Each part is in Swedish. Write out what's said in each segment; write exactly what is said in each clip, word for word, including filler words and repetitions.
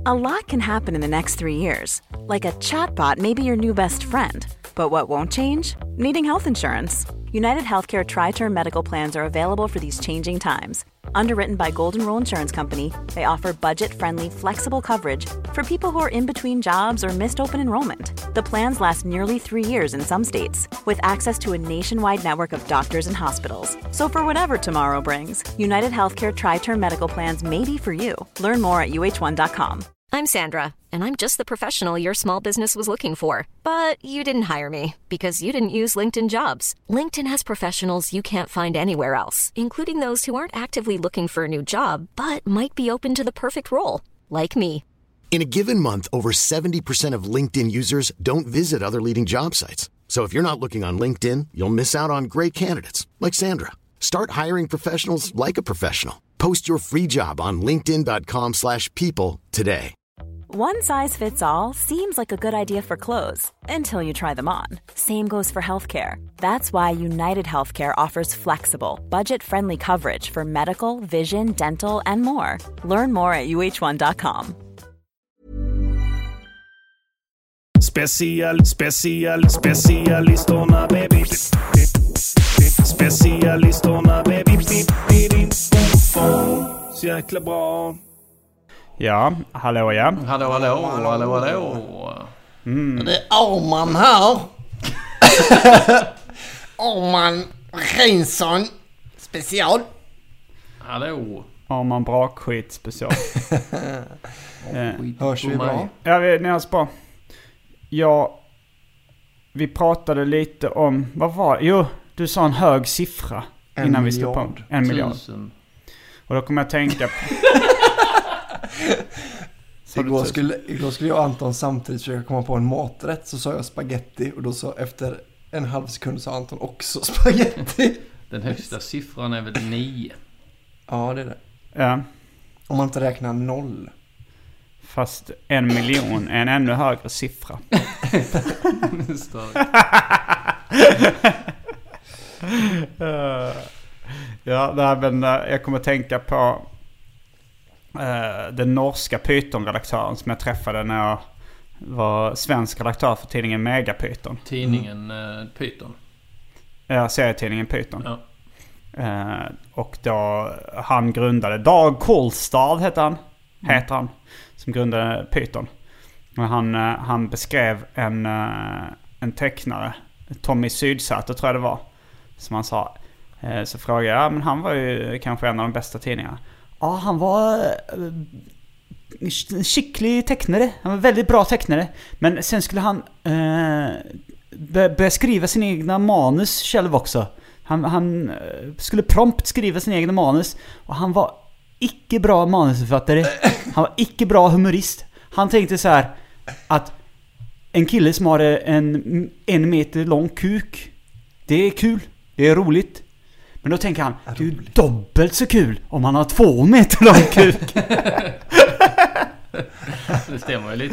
A lot can happen in the next three years. Like a chatbot may be your new best friend. But what won't change? Needing health insurance. United Healthcare Tri-Term Medical Plans are available for these changing times. Underwritten by Golden Rule Insurance Company, they offer budget-friendly, flexible coverage for people who are in between jobs or missed open enrollment. The plans last nearly three years in some states, with access to a nationwide network of doctors and hospitals. So for whatever tomorrow brings, United Healthcare Tri-Term Medical Plans may be for you. Learn more at U H one dot com. I'm Sandra, and I'm just the professional your small business was looking for. But you didn't hire me because you didn't use LinkedIn Jobs. LinkedIn has professionals you can't find anywhere else, including those who aren't actively looking for a new job, but might be open to the perfect role, like me. In a given month, over seventy percent of LinkedIn users don't visit other leading job sites. So if you're not looking on LinkedIn, you'll miss out on great candidates, like Sandra. Start hiring professionals like a professional. Post your free job on linkedin dot com slash people today. One size fits all seems like a good idea for clothes until you try them on. Same goes for healthcare. That's why United Healthcare offers flexible, budget-friendly coverage for medical, vision, dental, and more. Learn more at U H one dot com. Special, special, specialisterna, baby. Specialisterna, baby. Så jäkla bra. Ja, hallå ja. Hallå, hallå, hallå, hallå. Mm. Det är Arman här. Arman Reinsson special. Hallå. Arman Brakskit special. eh. Hörs vi bra? Ja, vi ni hörs bra. Ja, vi pratade lite om, vad var det? Jo, du sa en hög siffra en innan miljard. vi stod på. En miljard. Tusen. Och då kommer jag tänka på... Igår skulle, igår skulle jag och Anton samtidigt försöka komma på en maträtt. Så sa jag spaghetti. Och då så efter en halv sekund sa Anton också spaghetti. Den högsta siffran är väl nio. Ja, det är det. Ja. Om man inte räknar noll. Fast en miljon är en ännu högre siffra. uh, ja, nej, men uh, jag kommer tänka på uh, den norska Python-redaktören som jag träffade när jag var svensk redaktör för tidningen Megapython. Tidningen uh, Python. Ja, serietidningen Python. Ja. Uh, och då han grundade Dag Kolstad heter han. Mm. Heter han. Som grundade Python. Och han, uh, han beskrev en, uh, en tecknare. Tommy Sydsäter tror jag det var. Som han sa. Uh, så frågade jag, ja men han var ju kanske en av de bästa tidningarna. Ja, han var uh, en skicklig tecknare. Han var väldigt bra tecknare. Men sen skulle han uh, börja skriva sin egna manus själv också. Han, han uh, skulle prompt skriva sin egna manus. Och han var icke bra manusförfattare. Han var icke bra humorist. Han tänkte så här att en kille som har en, en meter lång kuk, det är kul, det är roligt. Men då tänker han, det är ju dubbelt så kul om han har två meter lång kuk. Det stämmer ju lite.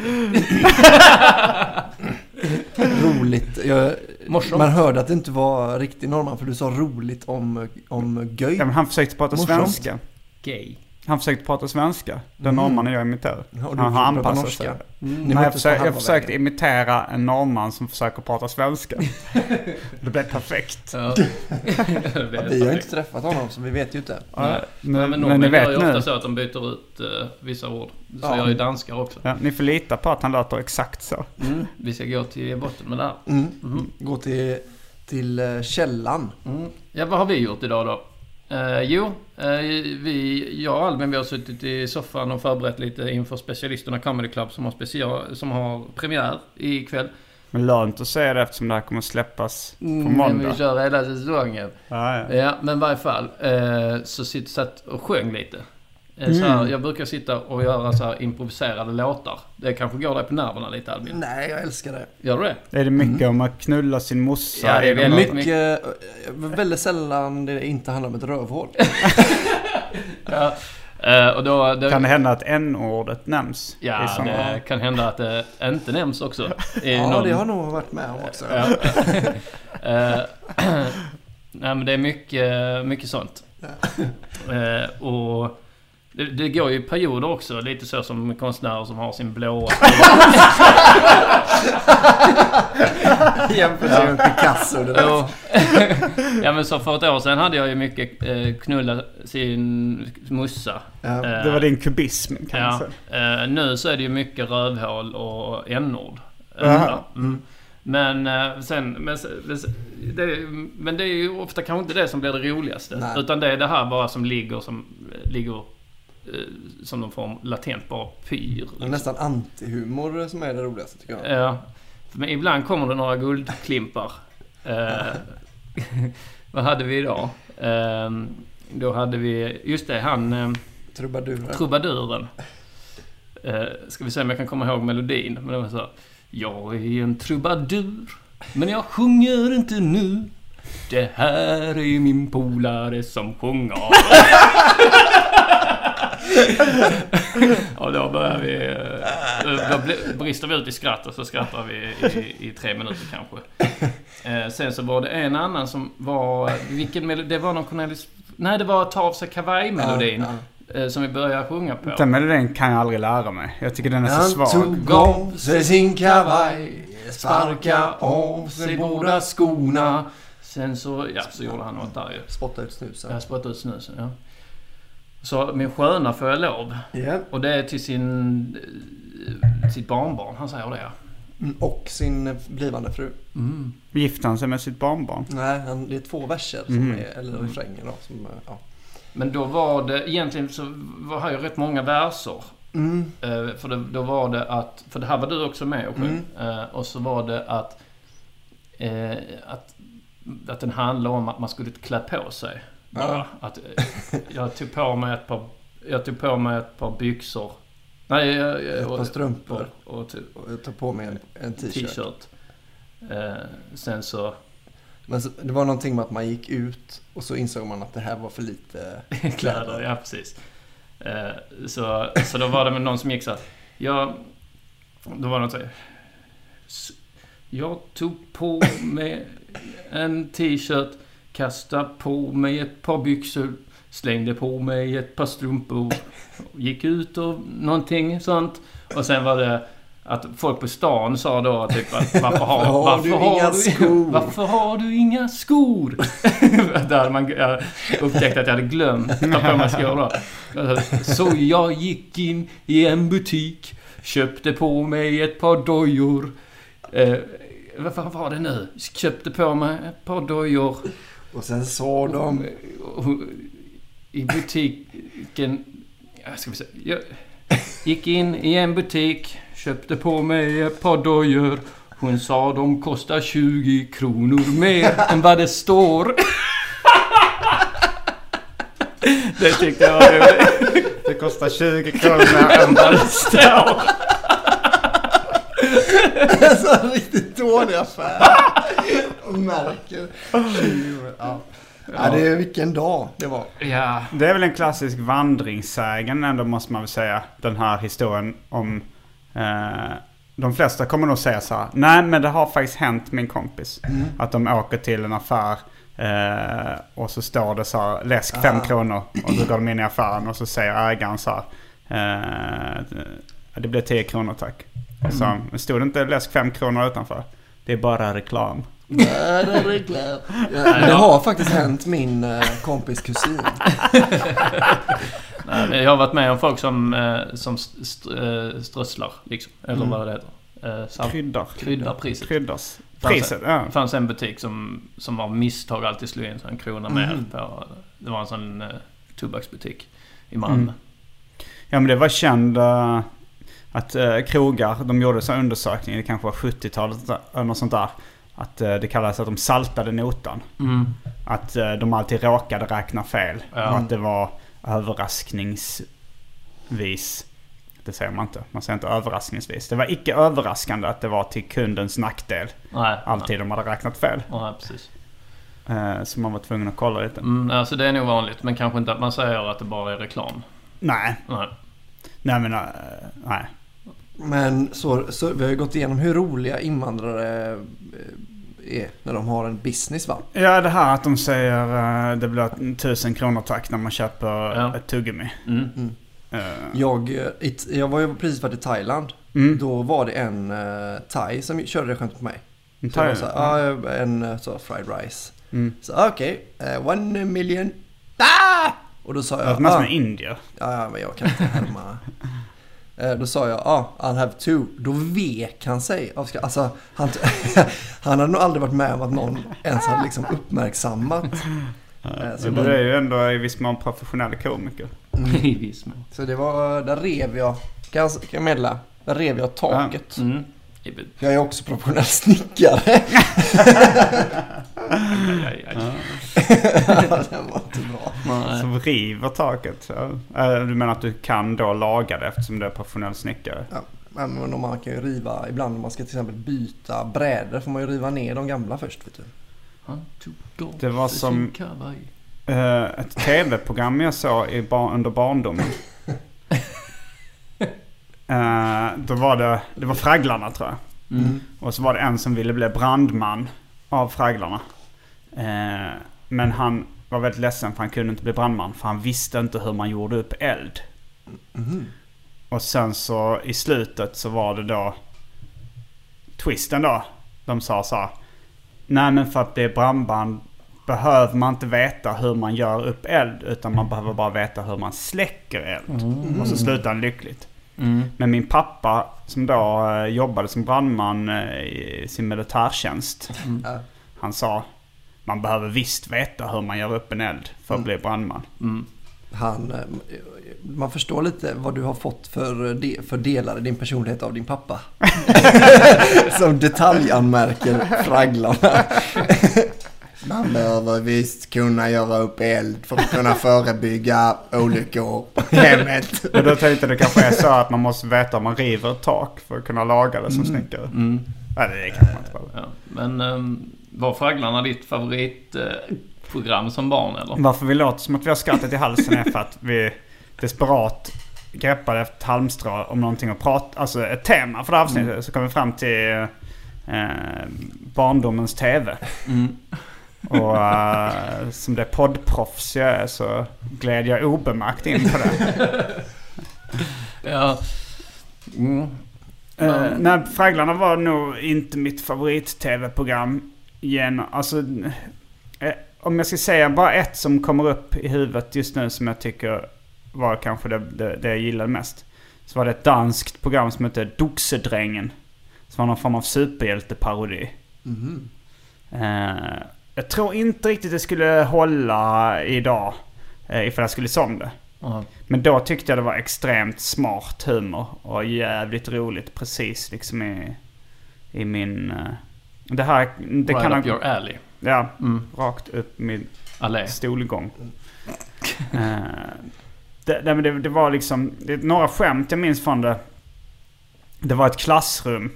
Roligt. Jag, man hörde att det inte var riktigt normal för du sa roligt om, om göj. Ja, men han försökte prata Morsomt. svenska. Gay. Han försökte prata svenska. Den Mm. norrmannen jag imiterar. Ja, han har anpassat sig. Mm. Nej, jag, försökte, jag försökte imitera en norrman som försöker prata svenska. Det blev perfekt. Ja. Det blev vi har inte träffat honom så vi vet ju inte. Ja, men, men, men, men ni vet ju nu. ofta så att de byter ut uh, vissa ord. Så ja. jag är danskar också. Ja, ni får lita på att han låter exakt så. Mm. Vi ska gå till botten med det här. Mm. Mm. Gå till, till uh, källan. Mm. Ja, vad har vi gjort idag då? Uh, jo, uh, vi, jag och Albin vi har suttit i soffan och förberett lite inför Specialisterna Comedy Club som har, special, som har premiär ikväll. Men lönt att säga det eftersom det här kommer släppas på Mm, måndag. vi kör hela säsongen. Ah, ja. Ja, men i varje fall uh, så sitter satt och sjöng lite. Uh, så här, jag brukar sitta och göra så här improviserade låtar. Det kanske går dig på nerverna lite, Albin. Nej, jag älskar det. Gör du det? Är det mycket Mm. om att knulla sin mossa? Ja, det är väldigt mycket, väldigt sällan det inte handlar om ett rövhål. Ja. Uh, och då, då, kan det hända att n-ordet nämns? Ja, såna... det kan hända att det inte nämns också. Ja, någon... det har nog varit med om också. Ja. uh, nej, men det är mycket, mycket sånt. Uh, och Det, det går ju perioder också, lite så som konstnärer som har sin blåa. Jämfört med Picasso. Det ja. Ja, men så för ett år sedan hade jag ju mycket eh, knulla sin mussa. Ja, eh, det var din kubism kanske. Ja, eh, nu så är det ju mycket rövhål och n-ord. Uh-huh. Mm. Men eh, sen men, det, men det är ju ofta kanske inte det som blir det roligaste. Nej. Utan det är det här bara som ligger som ligger som någon form latent bara pyr. Liksom. Nästan antihumor som är det roligaste tycker jag. Ja. Men ibland kommer det några guldklimpar. eh, vad hade vi idag? Eh, då hade vi just det, han eh, Trubaduren. Trubaduren. Eh, ska vi se om jag kan komma ihåg melodin. Men det var så: jag är en trubadur, men jag sjunger inte nu. Det här är min polare som sjunger. Och då börjar vi, då brister vi ut i skratt och så skrattar vi i, i tre minuter kanske. Eh, sen så var det en annan som var, vilken melodi, det var någon Cornelis, nej det var Ta av sig kavaj-melodin. Ja, ja. Som vi började sjunga på. Den melodin kan jag aldrig lära mig. Jag tycker den är så svag. Han tog av sig sin kavaj, sparka av sig båda skorna. Sen så, ja, så gjorde han något där ju. Spotta ut snusen. Jag spottade ut snusen, ja. Så min sköna får jag lov. Yeah. Och det är till sin sitt barnbarn, han säger det, ja. Mm, och sin blivande fru. Mm. Gifte han sig med sitt barnbarn? Nej, han, det är två verser som Mm. är, eller refrängen då, som, ja. Men då var det, egentligen så var här ju rätt många verser. Mm. Uh, för det, då var det att, för det här var du också med och sjöng. Mm. Uh, och så var det att, uh, att, att den handlade om att man skulle klä på sig. Bara. Ja. Att, uh, jag tog på mig ett par, jag tog på mig ett par byxor. Nej, jag, jag, ett par strumpor. Och, och, och jag tog på mig en, en t-shirt. t-shirt. Uh, sen så... Men så, det var någonting med att man gick ut och så insåg man att det här var för lite kläder. Ja, precis. Uh, så, så då var det med någon som gick så att jag, då var det något så här, jag tog på mig en t-shirt, kastade på mig ett par byxor, slängde på mig ett par strumpor, gick ut och någonting sånt. Och sen var det att folk på stan sa då typ att varför har, har varför du har inga du, skor? Varför har du inga skor? Där man jag upptäckte att jag hade glömt att ta på mig skor då. Så jag gick in i en butik, köpte på mig ett par dojor. Eh, vad var det nu? Köpte på mig ett par dojor. Och sen sa de i butiken, ska vi se, jag gick in i en butik, köpte på mig ett par dojor. Hon sa de kostar tjugo kronor mer än vad det står. Det tyckte jag var roligt. Det kostar tjugo kronor än vad det står. Det är så en riktigt dålig affär. Märker. Ja. Ja, det är vilken dag det var. Ja. Det är väl en klassisk vandringssägen ändå, måste man väl säga. Den här historien om... Eh, de flesta kommer nog säga så här: nej, men det har faktiskt hänt min kompis. Mm. Att de åker till en affär eh, och så står det så här: läsk fem ah. kronor. Och så går de in i affären och så säger ägaren så här: eh, det blir tio kronor tack. Och så mm. stod det inte läsk fem kronor utanför. Det är bara reklam. Nej, det är reklam. Ja, det har faktiskt hänt min eh, kompis kusin. Nej, jag har varit med om folk som, eh, som st- eh, strösslar liksom. Eller mm. vad det heter. Eh, salt- Kryddar. Kryddar priset. Kryddars. Priset, ja. Det fanns en butik som, som av misstag alltid slog in så en krona mm. mer på. Det var en sån eh, tobaksbutik i Malmö. Mm. Ja, men det var känd uh, att uh, krogar, de gjorde så undersökningar, det kanske var sjuttiotalet eller något sånt där. Att uh, det kallades att de saltade notan. Mm. Att uh, de alltid råkade räkna fel. Ja. Och att det var överraskningsvis. Det säger man inte. Man säger inte överraskningsvis. Det var icke överraskande att det var till kundens nackdel. Nej, alltid nej. De hade räknat fel. Ja, precis. Uh, så man var tvungen att kolla lite. Mm, alltså det är nog vanligt. Men kanske inte att man säger att det bara är reklam. Nej. Nej. Nej, men uh, nej. Men så, så vi har ju gått igenom hur roliga invandrare är när de har en business, va? Ja, det här att de säger uh, det blir tusen kronor tack när man köper ja. ett tuggummi. Mm. Mm. Uh. Jag, it, jag var ju precis varit i Thailand. Mm. Då var det en uh, thai som körde det skämt på mig. En så thai? Så, mm. uh, en så fried rice. Mm. Så okej, okay, uh, one million. Ah! Och då sa jag... Det var ah, med indier. Ja, men jag kan inte härma. uh, då sa jag, ah, I'll have two. Då vek han sig. Alltså, han, han hade nog aldrig varit med om att någon ens hade liksom uppmärksammat. Uh, så det är ju ändå i viss mån professionella komiker. Mm. I viss mån. Så det var, där rev jag, kan jag, kan jag meddela, där rev jag taket. Mm. Jag är också professionell snickare. aj, aj, aj. Ja, den var inte bra. Som river taket. Ja. Du menar att du kan då laga det eftersom du är professionell snickare? Ja, men om man kan ju riva, ibland om man ska till exempel byta brädor får man ju riva ner de gamla först, vet du. Det var som uh, ett tv-program jag såg i bar- under barndomen. Uh, då var det, det var Fragglarna tror jag. Mm. Och så var det en som ville bli brandman av Fragglarna. Uh, men han var väldigt ledsen för han kunde inte bli brandman. För han visste inte hur man gjorde upp eld. Mm. Och sen så i slutet så var det då twisten då. De sa så här: nej, men för att bli brandman behöver man inte veta hur man gör upp eld. Utan man behöver bara veta hur man släcker eld. Mm. Och så slutar han lyckligt. Mm. Men min pappa som då eh, jobbade som brandman eh, i sin militärtjänst. Mm. Han sa: man behöver visst veta hur man gör upp en eld för att mm. bli brandman. Mm. Han, man förstår lite vad du har fått för, de, för delar i din personlighet av din pappa. Som detaljanmärker Fragglarna. Man behöver visst kunna göra upp eld för att kunna förebygga olyckor på hemmet. Och då tänkte det kanske är så att man måste veta om man river ett tak för att kunna laga det som mm. snickare. Mm. Nej, det kan man inte bara. Ja. Men um, var Fragglarna ditt favoritprogram uh, som barn eller? Varför vi låter som att vi har skrattat i halsen är för att vi desperat greppade efter ett halmstrå om någonting att prata, alltså ett tema för det här avsnittet. Mm. Så kom vi fram till eh, barndomens tv. Mm. Och uh, som det poddproffs jag är så gled jag obemärkt in på det. Ja. Mm. Uh, nej, Fragglarna var nog inte mitt favorit-tv-program. Igen, alltså, eh, om jag ska säga bara ett som kommer upp i huvudet just nu som jag tycker var kanske det, det, det jag gillade mest. Så var det ett danskt program som heter Duxedrängen. Som var någon form av superhjälteparodi. Mm. Uh, Jag tror inte riktigt det skulle hålla idag eh, ifall jag skulle se om det. Uh-huh. Men då tyckte jag det var extremt smart humor och jävligt roligt precis liksom i, i min... Eh, det här... Det right kan up ha, your alley. Ja, mm. rakt upp min allé. Stolgång. eh, det, det, det, det var liksom... Det, några skämt jag minns från det. Det var ett klassrum.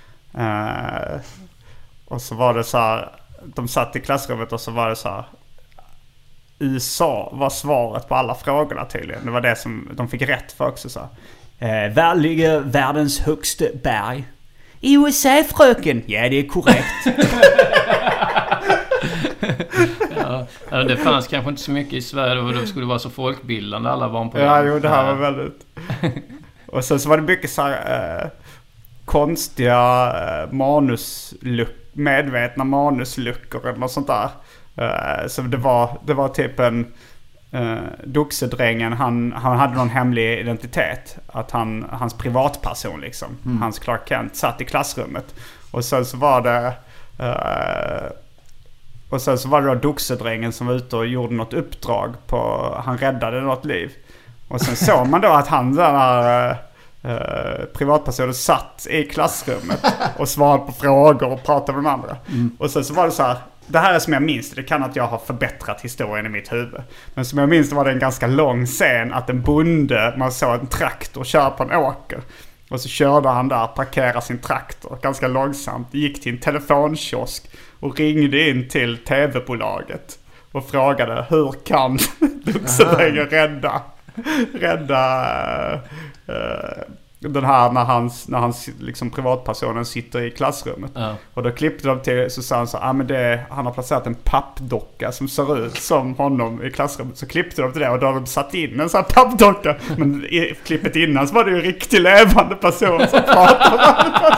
Eh, och så var det så här... De satt i klassrummet och så var det så här: U S A var svaret på alla frågorna tydligen. Det var det som de fick rätt för också så. Eh, var ligger världens högsta berg? I U S A, fröken. Ja, det är korrekt. ja, det fanns kanske inte så mycket i Sverige och det skulle vara så folkbildande alla barn på. Ja, jo, det här var väldigt. Och sen så var det mycket så här eh, konstiga eh, manusluckor. Medvetna manusluckor eller något sånt där. Uh, så det var, det var typ en uh, Duxedrängen, han, han hade någon hemlig identitet. Att han, hans privatperson liksom, mm. hans Clark Kent satt i klassrummet. Och sen så var det uh, och sen så var det då Duxedrängen som var ute och gjorde något uppdrag på, han räddade något liv. Och sen såg man då att han den här uh, Uh, privatpersonen satt i klassrummet och svarade på frågor och pratade med de andra. Mm. Och sen så var det så här, det här är som jag minns det, det kan att jag har förbättrat historien i mitt huvud. Men som jag minns det var det en ganska lång scen att en bonde, man såg en traktor köra på en åker. Och så körde han där, parkerade sin traktor ganska långsamt, gick till en telefonkiosk och ringde in till tv-bolaget och frågade hur kan Duxedrängen rädda rädda uh, Den här när hans, när hans liksom privatpersonen sitter i klassrummet. Ja. Och då klippte de till, så sa han så ah, men det, han har placerat en pappdocka som ser ut som honom i klassrummet. Så klippte de till det och då har de satt in en sån här pappdocka. Men i klippet innan så var det ju en riktigt levande person som pratade.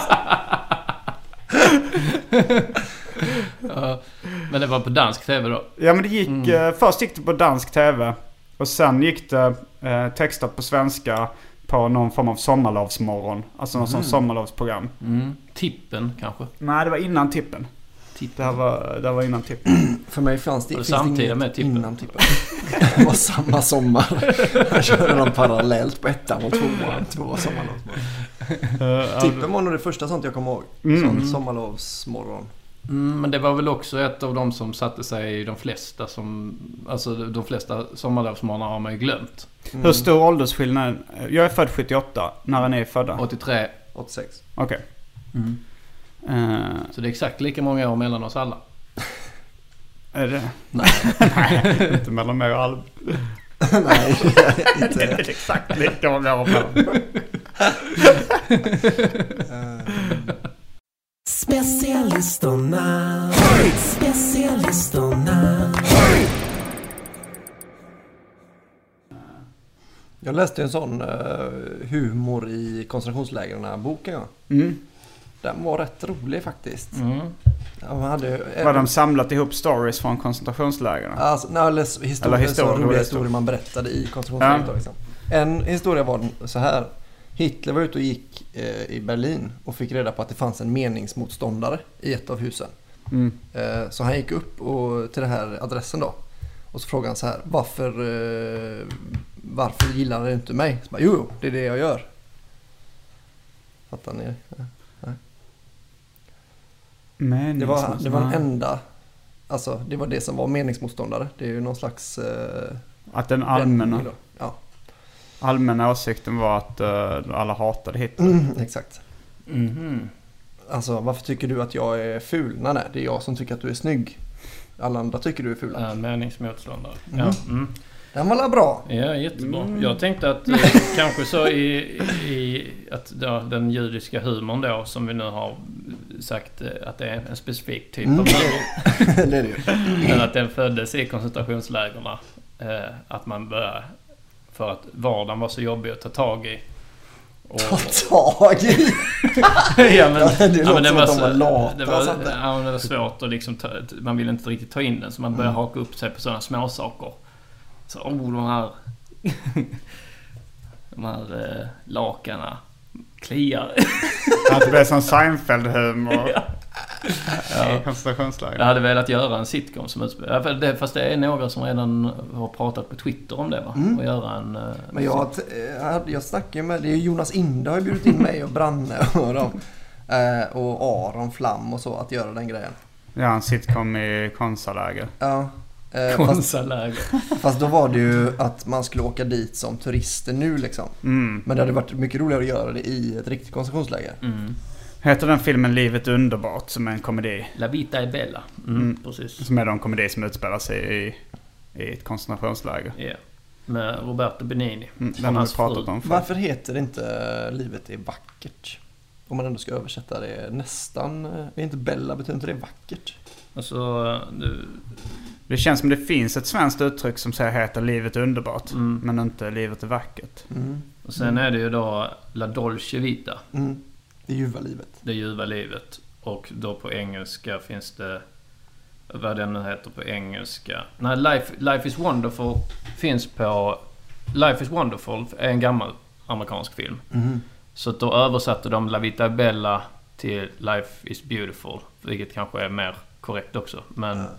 Ja, men det var på dansk tv då? Ja, men det gick, mm. eh, först gick det på dansk tv. Och sen gick det eh, textat på svenska på någon form av sommarlovsmorgon. Alltså någon mm. sån sommarlovsprogram. Mm. Tippen kanske? Nej, det var innan Tippen. Tippen. Det här var, det var innan Tippen. För mig fanns det, det finns samtidigt det med Tippen. Innan Tippen. Det var samma sommar. Jag körde dem parallellt på ettan och tvåan. Två sommarlovsmorgon. Uh, Tippen var nog det första sånt jag kommer ihåg. Mm. Sån sommarlovsmorgon. Mm, men det var väl också ett av de som satte sig i de flesta som, alltså de flesta sommarlovsmorgnar har man ju glömt. Mm. Hur stor åldersskillnad? Jag är född sjuttioåtta. När är ni födda? åttiotre. åttiosex. Okej. Okay. Mm. Uh. Så det är exakt lika många år mellan oss alla. Är det? Nej. Nej, inte mellan mig och Alb. Nej, inte. Det är exakt lika många år mellan. Specialisterna, specialisterna. Jag läste en sån uh, humor i koncentrationslägren boken. Ja. Mm. Den var rätt rolig faktiskt. Mm. Ja, man hade, var även... de samlat ihop stories från koncentrationslägren? Alltså, nej, eller historier, eller historier, roliga historier man berättade i koncentrationslägren. Ja. Liksom. En historia var så här. Hitler var ute och gick eh, i Berlin och fick reda på att det fanns en meningsmotståndare i ett av husen. Mm. Eh, så han gick upp och, till den här adressen då. Och så frågade han så här, varför, eh, varför gillar du inte mig? Så bara, jo, det är det jag gör. Fattar ni? Ja. Det var, det var den enda, alltså det var det som var meningsmotståndare. Det är ju någon slags... Eh, att den allmänna, ja. allmänna åsikten var att uh, alla hatade Hitler. Mm, exakt. Mm-hmm. Alltså, varför tycker du att jag är ful? Nej, nej, det är jag som tycker att du är snygg. Alla andra tycker du är ful. Ja, meningsmotståndare. Mm. Ja. Mm. Den var bra. Ja, jättebra. Mm. Jag tänkte att eh, kanske så i, i att ja, den judiska humorn då, som vi nu har sagt eh, att det är en specifik typ mm. av humor. Det är det ju. Men att den föddes i koncentrationslägerna. Eh, att man började, för att vardagen var så jobbig att ta tag i. Och... Ta tag i? Ja, men, ja, det ja, men det var, de var lata. Det var, ja, men det var svårt att liksom ta, man ville inte riktigt ta in den, så man började mm. haka upp sig på sådana små saker. Så oh, de här de här eh, lakarna kliar. Att det blev som Seinfeld-humor. Ja. Ja. Koncentrationsläger. Jag hade velat göra en sitcom som utspelar. Fast det är några som redan har pratat på Twitter om det, va? Mm. Och göra en... Men jag, jag, jag snackar med... Det är Jonas Inde har bjudit in mig och Branne och dem. Och Aron Flam och så, att göra den grejen. Ja, en sitcom i konsaläger. Ja. Konsaläger. Fast, fast då var det ju att man skulle åka dit som turister nu liksom. Mm. Men det hade varit mycket roligare att göra det i ett riktigt koncentrationsläger. Mm. Heter den filmen Livet underbart, som är en komedi? La vita è bella. Mm, mm. Precis. Som är en komedi som utspelar sig i, i ett koncentrationsläger. Ja. Yeah. Med Roberto Benigni. Mm, den har vi pratat om. Varför heter det inte Livet är vackert? Om man ändå ska översätta det nästan. Är inte Bella, betyder inte det vackert? Alltså, du... Det känns som det finns ett svenskt uttryck som säger heter livet underbart, mm. men inte livet är vackert. Mm. Och sen mm. är det ju då La Dolce Vita. Mm. Det ljuva livet. Det ljuva livet. Och då på engelska finns det, vad den nu heter på engelska. Nej, Life, Life is Wonderful finns på... Life is Wonderful är en gammal amerikansk film. Mm. Så då översatte de La Vita Bella till Life is Beautiful, vilket kanske är mer korrekt också. Men... Mm.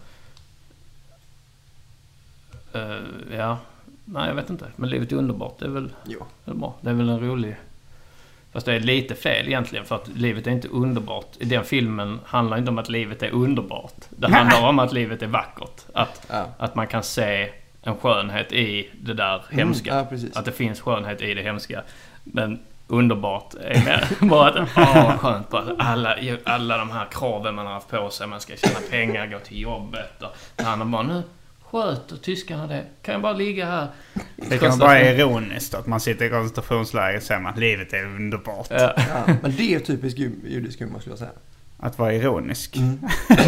Uh, ja, nej jag vet inte. Men livet är underbart, det är väl, jo. Det är bra. Det är väl en rolig... Fast det är lite fel egentligen, för att livet är inte underbart. I den filmen handlar inte om att livet är underbart. Det handlar om att livet är vackert. Att, ja. att man kan se en skönhet i det där hemska. Mm, ja, att det finns skönhet i det hemska. Men underbart är mer bara att åh, skönt bara alla, alla de här kraven man har haft på sig. Man ska tjäna pengar, gå till jobbet. Och det handlar bara nu. sköter tyskarna det? Kan jag bara ligga här? Det kan vara ironiskt att man sitter i koncentrationsläger och säger att livet är underbart. Ja. Ja, men det är typiskt judisk humor skulle jag säga. Att vara ironisk. Mm.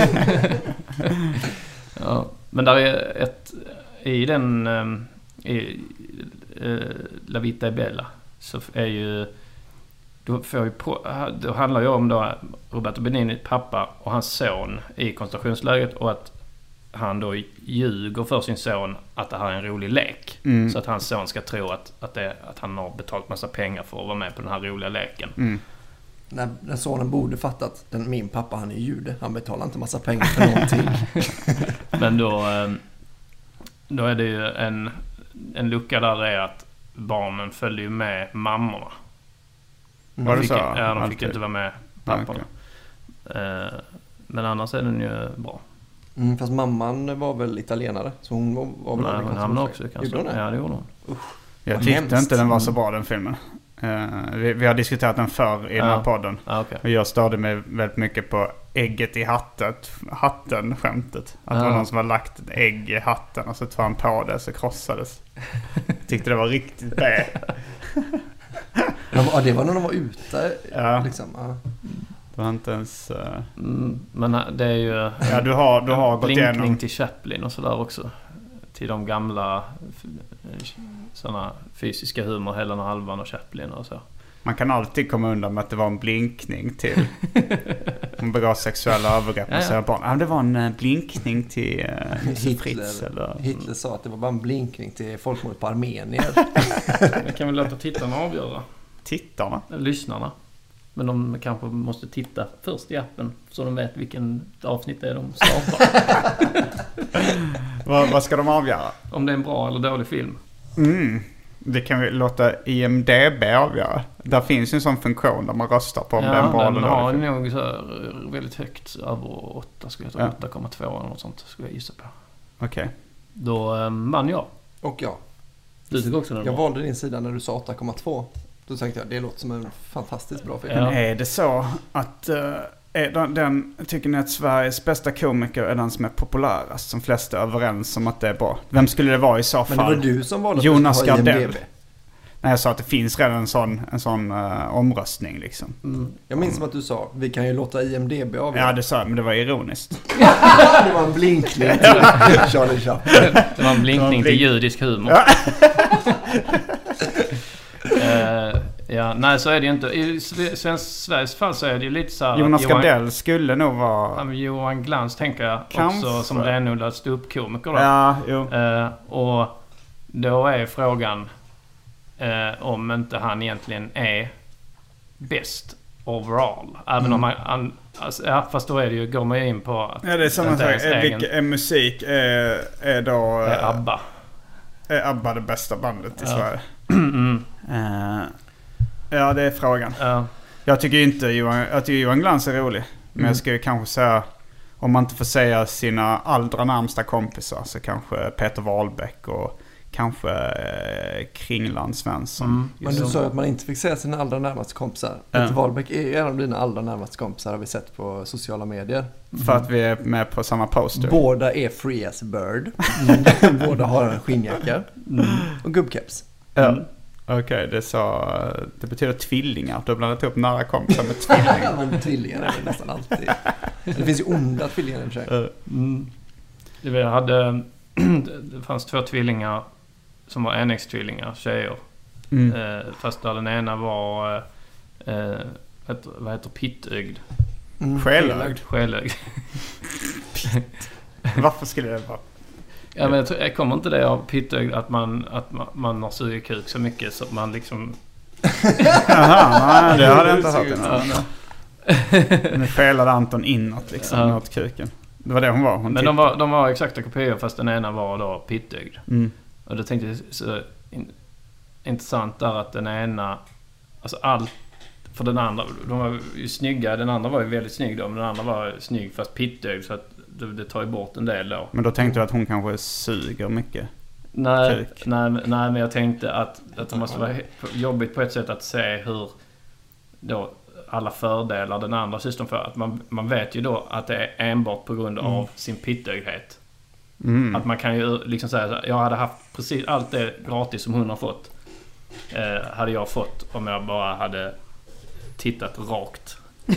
Ja, men där är ett i den um, i uh, La Vita e Bella så är ju då får ju på, då handlar ju om då Roberto Benigni, pappa och hans son i koncentrationslägret och att han då ljuger för sin son att det här är en rolig lek. Mm. Så att hans son ska tro att, att, det, att han har betalt massa pengar för att vara med på den här roliga leken. Mm. När, när sonen borde fattat den, min pappa han är jude, han betalar inte massa pengar för någonting. Men då, då är det ju en, en lucka där är att barnen följde ju med mammorna. Var det fick, så? Ja, de fick Alltid. inte vara med papporna. Okay. Men annars är den ju bra. Mm, fast mamman var väl italienare, så hon var, var väl... Nej, hon hamnade också kanske. Gjorde hon det? Ja, det gjorde hon. Usch, Jag tyckte inte den var så bra, den filmen. Uh, vi, vi har diskuterat den förr i ja. den här podden. Ah, okay. Och jag störde mig väldigt mycket på ägget i hattet, hatten skämtet. Att det Ja. var någon som har lagt ett ägg i hatten och så tog han på det så krossades. Tyckte det var riktigt bä. Ja, det var när de var ute. Ja. Liksom. Ja. Det var inte ens... Uh... Mm, men det är ju... Ja, du har, du har gått blinkning igenom... till Chaplin och sådär också. Till de gamla sådana fysiska humor, Helen och Halvan och Chaplin och så. Man kan alltid komma undan med att det var en blinkning till... Hon begav sexuella övergrepp med sina barn. Ja, det var en uh, blinkning till uh, Fritz. Eller... Hitler sa att det var bara en blinkning till folkmord på armenier. Det kan vi låta tittarna avgöra. Tittarna? Lyssnarna. Men de kanske måste titta först i appen så de vet vilken avsnitt det är de startar. vad, vad ska de avgöra? Om det är en bra eller dålig film. Mm. Det kan vi låta I M D B avgöra. Där finns ju en sån funktion där man röstar på om ja, det är en bra eller den dålig har film. nog så här väldigt högt över åtta, skulle jag ta, Ja. åtta komma två eller något sånt skulle jag gissa på. Okej. Okay. Då um, vann jag. Och ja. Du tycker också den Jag var. valde din sida när du sa åtta komma två. Då tänkte jag, det låter som en fantastiskt bra film. Ja. Men är det så att uh, är den, den, tycker ni att Sveriges bästa komiker är den som är populärast? Som flesta är överens om att det är bra. Vem skulle det vara i så fall? Men det var du som valde att Jonas ha I M D B. Gardell. Nej, jag sa att det finns redan en sån, en sån uh, omröstning liksom. Mm. Jag minns som att du sa, vi kan ju låta I M D B avgöra. Ja, det sa jag, men det var ironiskt. Det var en blinkning till Charlie Chaplin. Det var en blinkning till judisk humor. Ja. uh, ja, nej så är det ju inte. I svensk Sveriges fall så är det ju lite så här. Jonas Johan, Gardell skulle nog vara... Ja, Johan Glans tänker jag Kanske. också som renodlad ståuppkomiker då. Ja, jo. Uh, och då är frågan uh, om inte han egentligen är bäst overall. Även Mm. om han, han alltså, ja, fast då är det ju, går man ju in på att Ja, det är samma att sak. ens Är, egen- vilka- är musik är, är då... är ABBA. Är ABBA det bästa bandet i Ja. Sverige? Mm. Uh, ja, det är frågan. Ja. Jag tycker inte Johan, jag tycker Johan Glans är rolig. Men Mm. jag skulle kanske säga, om man inte får säga sina allra närmsta kompisar, så kanske Peter Wahlbeck och kanske eh, Kringland Svensson. Mm. Men du sa att man inte fick säga sina allra närmaste kompisar. Ja. Peter Wahlbeck är en av dina allra närmaste kompisar, har vi sett på sociala medier. För att vi är med på samma poster. Båda är free as a bird. Båda har en skinnjacka. Och gubbkeps. Ja. Mm. Okej, okay, det, så, det betyder tvillingar. Du har blandat ihop nära kompisar med tvillingar. Men tvillingar är det nästan alltid. Det finns ju onda tvillingar i och för sig. Mm. Vi hade, det fanns två tvillingar som var enäggstvillingar, tjejer. Mm. Eh, fast där den ena var eh, ett, vad heter pittögd. Mm, Skelögd. Skelögd. Varför skulle det vara? Ja, men jag, tror, jag kommer inte det av pittögd att man, att man, man har sugit kuk så mycket så att man liksom... Jaha, nej, det hade jag inte hört Ja, innan. Nu skelade Anton inåt liksom, Ja. mot kuken. Det var det hon var. Hon Men de var, de var exakta kopior fast den ena var då pittögd. Mm. Och då tänkte jag så in, intressant där att den ena, alltså allt för den andra, de var ju snygga, den andra var ju väldigt snygg då, men den andra var snygg fast pittögd så att det, det tar ju bort en del då. Men då tänkte du att hon kanske suger mycket. Nej, Kuk. nej, nej, men jag tänkte att, att det måste vara jobbigt på ett sätt att se hur då alla fördelar den andra systern för. Att man, man vet ju då att det är enbart på grund av Mm. sin pittögdhet. Mm. Att man kan ju liksom säga att jag hade haft precis allt det gratis som hon har fått. Eh, hade jag fått om jag bara hade tittat rakt.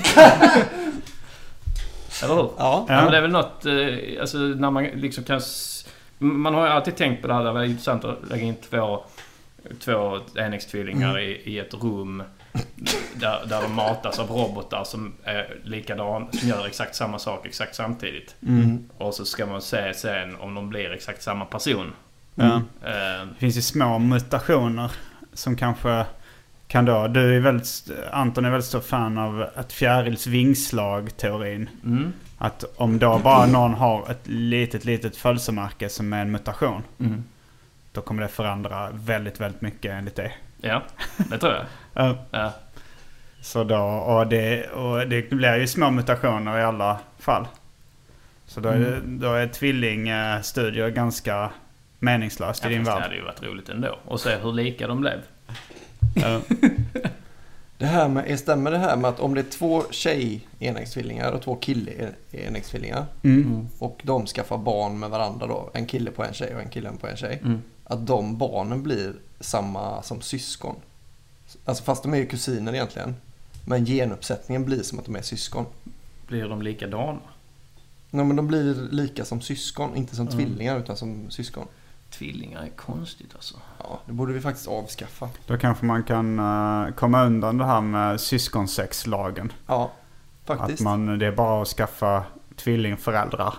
Eller hur? Ja. Ja, men det är väl något, eh, alltså när man liksom kan... S- man har ju alltid tänkt på det här, det var intressant att lägga in två, två enäggstvillingar mm. i, i ett rum där, där de matas av robotar som är likadan, som gör exakt samma sak exakt samtidigt. Mm. Och så ska man se sen om de blir exakt samma person. Mm. Eh, Det finns ju små mutationer som kanske kan då... Du är väldigt... Anton är väldigt stor fan av ett fjärils vingslag-teorin. mm. Att om då bara någon har ett litet, litet födelsemärke som är en mutation, Mm. då kommer det förändra väldigt, väldigt mycket enligt det. Ja, det tror jag. Ja. Ja. Så då, och det, och det blir ju små mutationer i alla fall. Så då är, det, då är tvillingstudier ganska meningslöst Ja, i din fast det värld. hade ju varit roligt ändå. Och se hur lika de blev. Ja. Det här med, stämmer det här med att om det är två tjej-enäggstvillingar och två kille-enäggstvillingar Mm. och de skaffar barn med varandra då, en kille på en tjej och en kille på en tjej, Mm. att de barnen blir samma som syskon. Alltså fast de är ju kusiner egentligen, men genuppsättningen blir som att de är syskon. Blir de likadana? Nej, men de blir lika som syskon, inte som tvillingar utan som syskon. Tvillingar är konstigt alltså. Ja, det borde vi faktiskt avskaffa. Då kanske man kan uh, komma undan det här med syskonsexlagen. Ja, faktiskt. Att man, det är bara att skaffa tvillingföräldrar.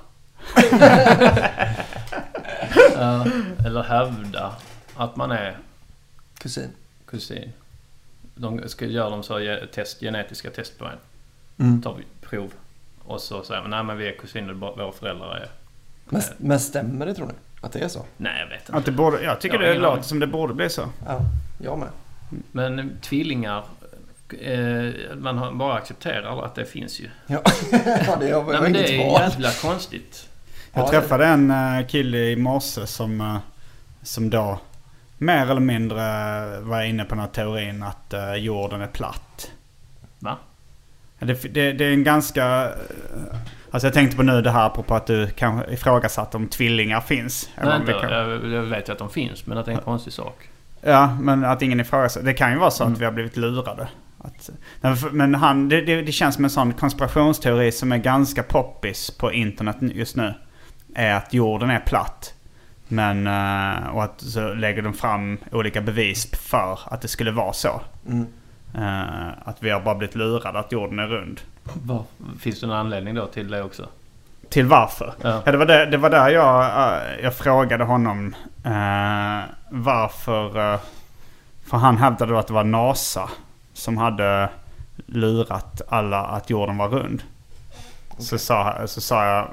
uh, eller hävda att man är Kusin. kusin. De ska göra dem så ge- test, genetiska test på en. Mm. Tar vi prov. Och så säger man, nej men vi är kusiner, bara- våra föräldrar är... Men, men stämmer det, tror ni? Att det är så? Nej, jag vet inte. Att det borde, jag tycker Ja, det ingen låter aning. som det borde bli så. Ja, jag med. Men eh, tvillingar, eh, man har bara accepterar att det finns ju. Ja, ja det har Nej, jag men det inget är val. jävla konstigt. Jag Ja, träffade en uh, kille i morse som, uh, som då mer eller mindre var inne på den här teorin att uh, jorden är platt. Va? Det, det, det är en ganska... Uh, alltså jag tänkte på nu det här på att du kanske ifrågasatt om tvillingar finns. Eller Nej, om inte, det kan, jag, jag vet ju att de finns, men att det är en konstig sak. ja, men att ingen ifrågasätter. Det kan ju vara så Mm. att vi har blivit lurade. Att, men han, det, det, det känns som en sån konspirationsteori som är ganska poppis på internet just nu. Är att jorden är platt. Men, uh, och att så lägger de fram olika bevis för att det skulle vara så. Mm. Uh, att vi har bara blivit lurade att jorden är rund. Va? Finns det en anledning då till det också? Till varför? Ja. Ja, det, var det, det var där jag, uh, jag frågade honom uh, varför... Uh, för han hävdade då att det var NASA som hade lurat alla att jorden var rund. Okay. Så, sa, så sa jag...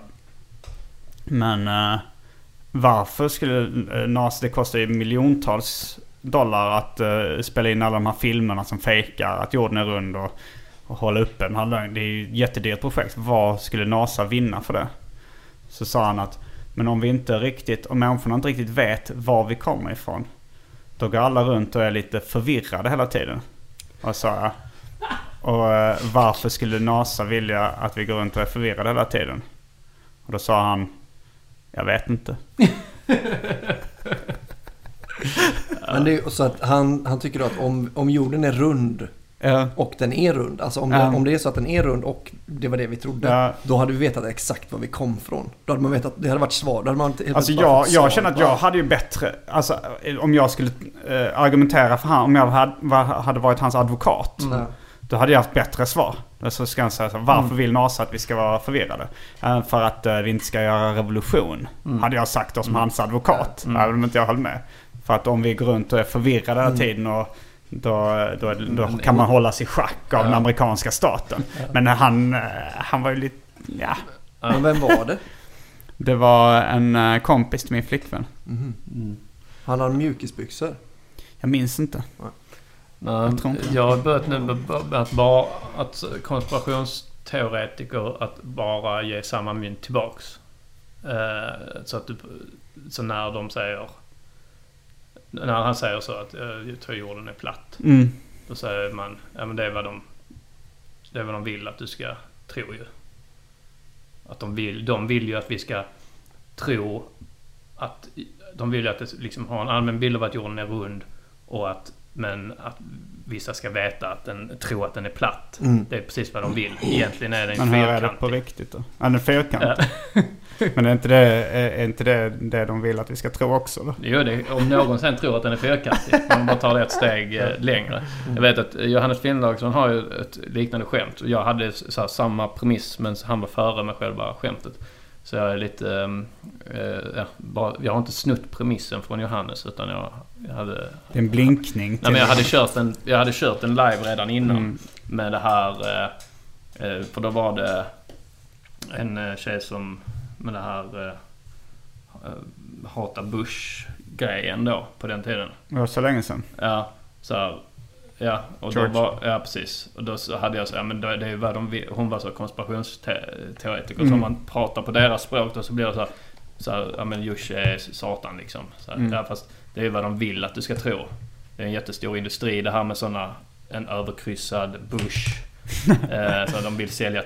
Men uh, varför skulle uh, NASA... Det kostar ju miljontals dollar att uh, spela in alla de här filmerna som fejkar att jorden är rund och, och hålla uppe den här lögnen. Det är ju ett jättedyrt projekt. Vad skulle NASA vinna för det? Så sa han att men om vi inte riktigt, om människorna inte riktigt vet var vi kommer ifrån, då går alla runt och är lite förvirrade hela tiden. Och sa jag. Och uh, varför skulle NASA vilja att vi går runt och är förvirrade hela tiden? Och då sa han, jag vet inte. Men det är ju så att han, han tycker då att om, om jorden är rund Ja. och den är rund, alltså om, Ja. det, om det är så att den är rund och det var det vi trodde, Ja. då hade vi vetat exakt var vi kom från. Då hade man vetat, det hade varit svar. Då hade man helt Alltså plötsligt bara jag, fått jag svar. känner att jag hade ju bättre, alltså om jag skulle eh, argumentera för han, om jag hade, var, hade varit hans advokat, Mm. då hade jag haft bättre svar. Så ska jag säga så, varför Mm. vill NASA att vi ska vara förvirrade? Eh, för att eh, vi inte ska göra revolution, Mm. hade jag sagt då som Mm. hans advokat, Mm. även om inte jag höll med. För att om vi går runt och är förvirrade hela Mm. tiden och då, då, då Men- kan man hålla sig i schack av Ja. den amerikanska staten. Men han, eh, han var ju lite, ja. Men vem var det? Det var en eh, kompis till min flickvän. Mhm. Mm. Han hade mjukisbyxor. Jag minns inte. Nej, Jag tror inte det. jag har börjat nu med att, bara, att konspirationsteoretiker att bara ge samma mynt tillbaks. Eh, så att du, så när de säger, när han säger så att eh, jag tror jorden är platt, Mm. då säger man, ja men det är vad de, det är vad de vill att du ska tro ju. Att de vill, de vill ju att vi ska tror att de vill att det liksom har en allmän bild av att jorden är rund och att, men att vissa ska veta att den tror att den är platt. Mm. Det är precis vad de vill. Egentligen är den fyrkantig. Men här är det på riktigt då? Ja, den är fyrkantig. Men är inte, det, är inte det det de vill att vi ska tro också då? Jo, det, om någon sen tror att den är fyrkantig. Man bara tar det ett steg eh, längre. Jag vet att Johannes Finnlaugsson har ju ett liknande skämt. Jag hade så här, samma premiss, men han var före med själva skämtet. Så jag är lite... Eh, ja, bara, jag har inte snutt premissen från Johannes, utan jag, jag hade... Det är en blinkning. Nej, men jag hade kört en, jag hade kört en live redan innan mm. med det här... Eh, för då var det en tjej som... med det här eh, hata Bush-grejen då på den tiden. Det var så länge sedan. Ja, så här, ja, och då var, ja precis. Och då så hade jag så, ja men det, det är vad de vill. Hon var så konspirationsteoretiker, mm. så om man pratar på deras språk då så blir det så här, så här, ja men Bush är satan liksom. Så här, mm. ja, fast det är vad de vill att du ska tro. Det är en jättestor industri det här med såna, en överkryssad Bush. eh, så de vill sälja.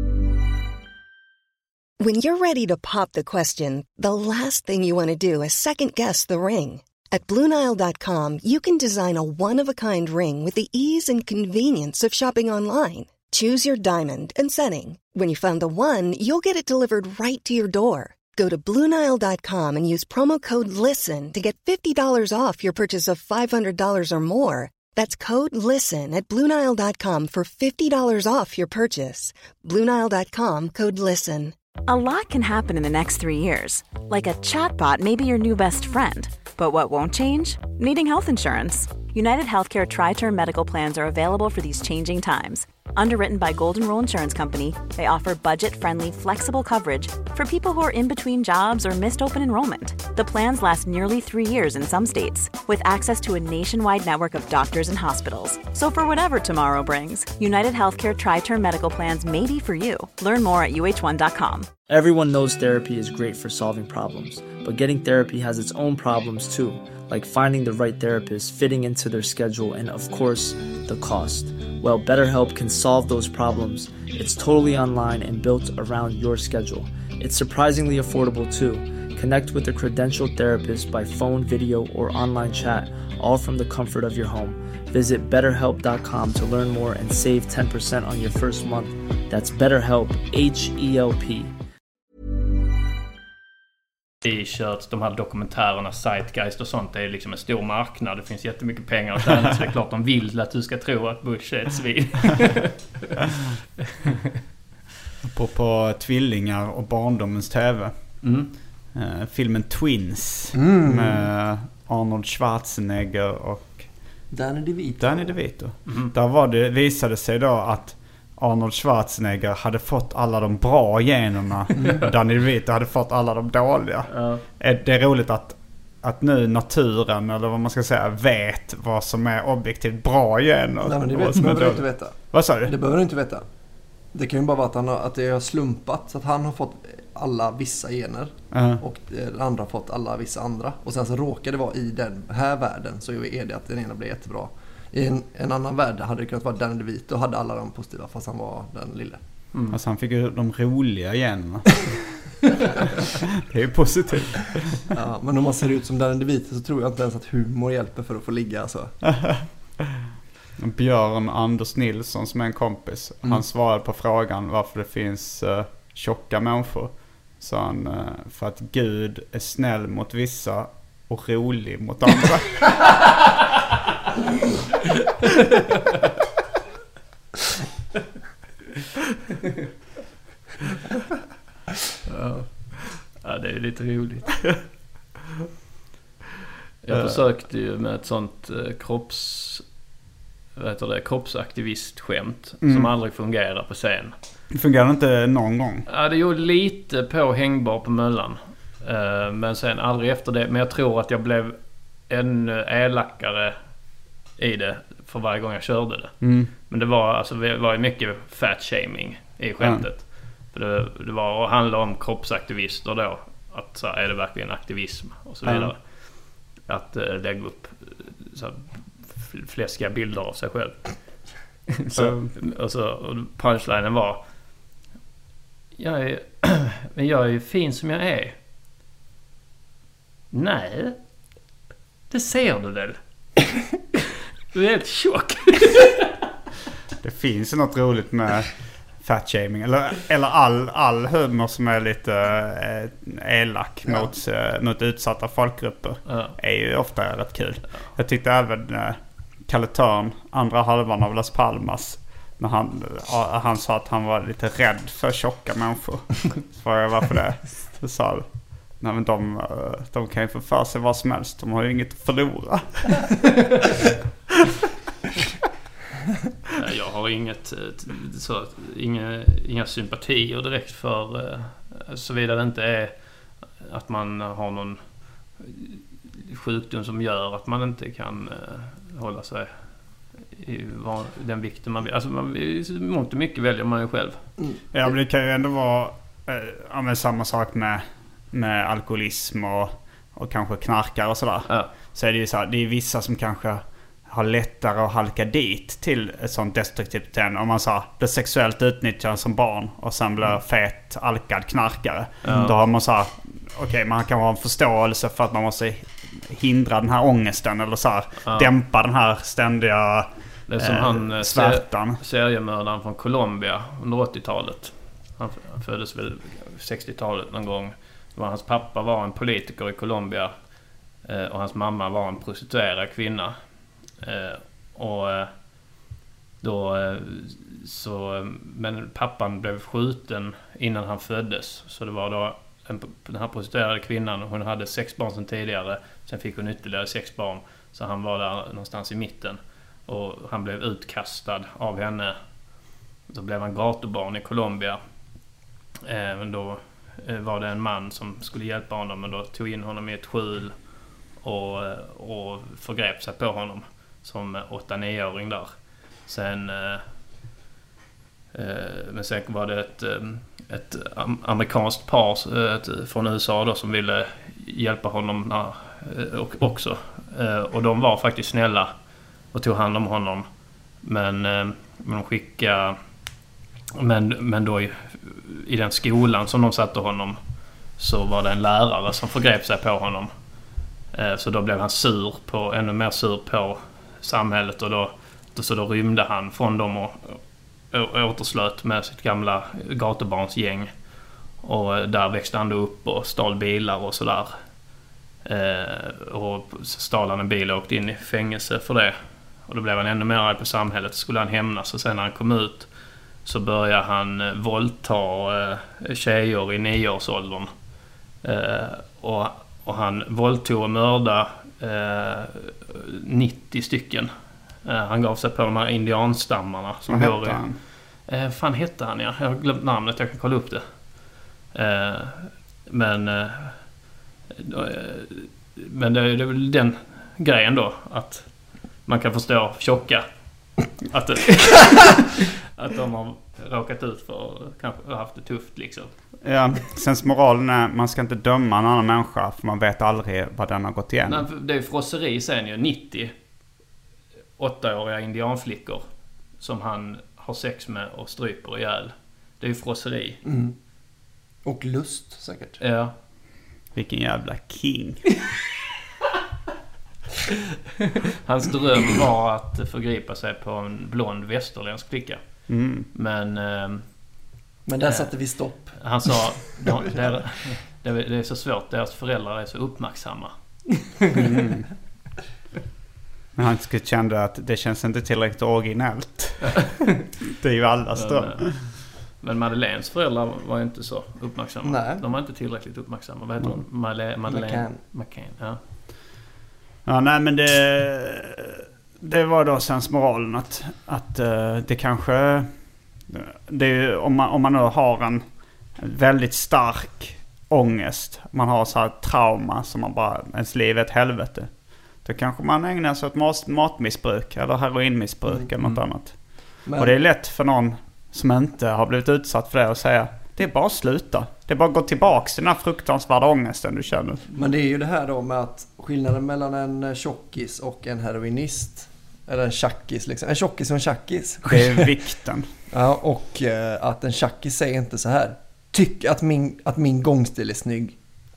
When you're ready to pop the question, the last thing you want to do is second-guess the ring. At Blue Nile dot com, you can design a one-of-a-kind ring with the ease and convenience of shopping online. Choose your diamond and setting. When you find the one, you'll get it delivered right to your door. Go to Blue Nile dot com and use promo code LISTEN to get fifty dollars off your purchase of five hundred dollars or more. That's code LISTEN at Blue Nile dot com for fifty dollars off your purchase. Blue Nile dot com, code LISTEN. A lot can happen in the next three years. Like a chatbot may be your new best friend. But what won't change? Needing health insurance. United Healthcare Tri-Term Medical Plans are available for these changing times. Underwritten by Golden Rule Insurance Company, they offer budget-friendly, flexible coverage for people who are in between jobs or missed open enrollment. The plans last nearly three years in some states, with access to a nationwide network of doctors and hospitals. So for whatever tomorrow brings, United Healthcare Tri-Term Medical Plans may be for you. Learn more at U H one dot com. Everyone knows therapy is great for solving problems, but getting therapy has its own problems too, like finding the right therapist, fitting into their schedule, and of course, the cost. Well, BetterHelp can solve those problems. It's totally online and built around your schedule. It's surprisingly affordable too. Connect with a credentialed therapist by phone, video, or online chat, all from the comfort of your home. Visit better help dot com to learn more and save ten percent on your first month. That's BetterHelp, H E L P. I kört de här dokumentärerna, Zeitgeist och sånt, det är liksom en stor marknad. Det finns jättemycket pengar och där, så det är klart de vill att du ska tro att Bush är ett svin. på, på tvillingar och barndomens tv. Mm. Uh, filmen Twins mm. med Arnold Schwarzenegger och Danny DeVito. Danny DeVito. Mm. Där var det, visade sig då att Arnold Schwarzenegger hade fått alla de bra generna. Mm. Danny DeVito hade fått alla de dåliga. Uh. Det är roligt att, att nu naturen, eller vad man ska säga, vet vad som är objektivt bra gener. Nej, men det vet, behöver du inte veta. Vad sa du? Det behöver du inte veta. Det kan ju bara vara att, han har, att det har slumpat. Så att han har fått alla vissa gener. Uh. Och den andra har fått alla vissa andra. Och sen så råkar det vara i den här världen, så är det att den ena blir jättebra. I en, en annan värld hade det kunnat vara Danny DeVito och hade alla de positiva, fast han var den lille. Mm. Alltså han fick ju de roliga generna. Det är ju positivt. Ja, men om man ser ut som Danny DeVito så tror jag inte ens att humor hjälper för att få ligga. Alltså. Björn Anders Nilsson som är en kompis, mm. han svarade på frågan varför det finns uh, tjocka människor. Så han, uh, för att Gud är snäll mot vissa och rolig mot andra. Ja. Ja, det är lite roligt. Jag försökte ju med ett sånt eh, kropps vad heter det, kroppsaktivistskämt mm. som aldrig fungerar på scen. Det fungerar inte någon gång? Ja, det gjorde lite på hängbar på Möllan. Uh, men sen aldrig efter det. Men jag tror att jag blev ännu elakare i det för varje gång jag körde det. Mm. Men det var alltså det var ju mycket fat shaming i skämtet. Mm. För det, det var att handla om kroppsaktivister då. Att så är det verkligen aktivism och så vidare. Mm. Att uh, lägga upp så här, fläskiga bilder av sig själv. så, och så och punchlinen var jag är, men jag är ju fin som jag är. Nej, det ser du väl. Du är helt tjock. Det finns något roligt med fatshaming. Eller, eller all, all humor som är lite eh, elak ja. mot, eh, mot utsatta folkgrupper ja. är ju ofta rätt kul. Ja. Jag tyckte även eh, Kalle Törn, andra halvan av Las Palmas, när han, eh, han sa att han var lite rädd för tjocka människor. Så frågade jag varför det. Så sa han, nej men de, de kan ju få för sig vad som helst. De har ju inget att förlora. Jag har inget så, inga, inga sympatier direkt för såvida det inte är att man har någon sjukdom som gör att man inte kan hålla sig i den vikten man vill. Alltså man, mångt och mycket väljer man ju själv. Mm. Ja, men det kan ju ändå vara ja, men samma sak med, med alkoholism och, och kanske knarkare och sådär. Ja. Så är det ju så här, det är vissa som kanske har lättare att halka dit till ett sånt destruktivt beteende. Om man sa blir sexuellt utnyttjad som barn och sen blir mm. fet, alkad knarkare. Mm. Då har man så här, okej, okay, man kan ha en förståelse för att man måste hindra den här ångesten eller så här, mm. dämpa den här ständiga det är som eh, han svärtan. Seriemördaren från Colombia under åttiotalet. Han föddes väl sextiotalet någon gång. Hans pappa var en politiker i Colombia och hans mamma var en prostituerad kvinna. Eh, och eh, då eh, så men pappan blev skjuten innan han föddes, så det var då en, den här prostituerade kvinnan, hon hade sex barn sedan tidigare, sen fick hon ytterligare sex barn, så han var där någonstans i mitten och han blev utkastad av henne. Då blev han gatubarn i Colombia. Eh, men då eh, var det en man som skulle hjälpa honom, men då tog in honom i ett skjul och, och förgrep sig på honom som åtta-nioåring där. Sen eh, eh, men sen var det ett, ett amerikanskt par ett, från U S A då, som ville hjälpa honom eh, och, också. Eh, och de var faktiskt snälla och tog hand om honom. Men, eh, men de skickade men, men då i, i den skolan som de satte honom så var det en lärare som förgrep sig på honom. Eh, så då blev han sur på, ännu mer sur på samhället, och då, då, så då rymde han från dem och, och, och återslöt med sitt gamla gatubarnsgäng, och där växte han då upp och stal bilar och sådär. Eh, och stal han en bil och åkte in i fängelse för det, och då blev han ännu mer arg på samhället. Skulle han hämnas, och sen när han kom ut så började han våldta eh, tjejer i nioårsåldern, eh, och, och han våldtog och mördade Eh, nittio stycken. Eh, han gav sig på de här indianstammarna som Vad går hette i... han? Eh, fan hette han, ja. Jag har glömt namnet, jag kan kolla upp det. Eh, men eh, men det, det är väl den grejen då, att man kan förstå tjocka att, det, att de har råkat ut för kanske haft det tufft liksom. Ja, sen moralen är man ska inte döma en annan människa för man vet aldrig vad den har gått igenom. Nej, det är frosseri sen ju. nittio åttaåriga indianflickor som han har sex med och stryper ihjäl. Det är ju frosseri. Mm. Och lust säkert. Ja. Vilken jävla king. Hans dröm var att förgripa sig på en blond västerländsk flicka. Mm. Men eh, Men där satte vi stopp. Han sa de, det, är, det är så svårt, deras föräldrar är så uppmärksamma. Mm. Men han kände att det känns inte tillräckligt originellt. Det är ju allas dröm. Men, men Madeleines föräldrar var ju inte så uppmärksamma. Nej. De var inte tillräckligt uppmärksamma. Vad heter hon? Madeleine, Madeleine McCann. Ja. Ja, nej men det det var då sensmoralen att att det kanske det är, om man om man nu har en väldigt stark ångest, man har så här trauma som man bara ens liv är ett helvete. Då kanske man ägnar sig åt mat, matmissbruk eller heroinmissbruk mm. eller något mm. annat. Men... Och det är lätt för någon som inte har blivit utsatt för det att säga det är bara att sluta. Det är bara att gå tillbaka till den här fruktansvärda ångesten du känner. Men det är ju det här då med att skillnaden mellan en tjockis och en heroinist, eller en tjackis liksom. En tjockis och en tjackis. Det är vikten. Ja, och eh, att en tjackis säger inte så här. Tyck att min, att min gångstil är snygg.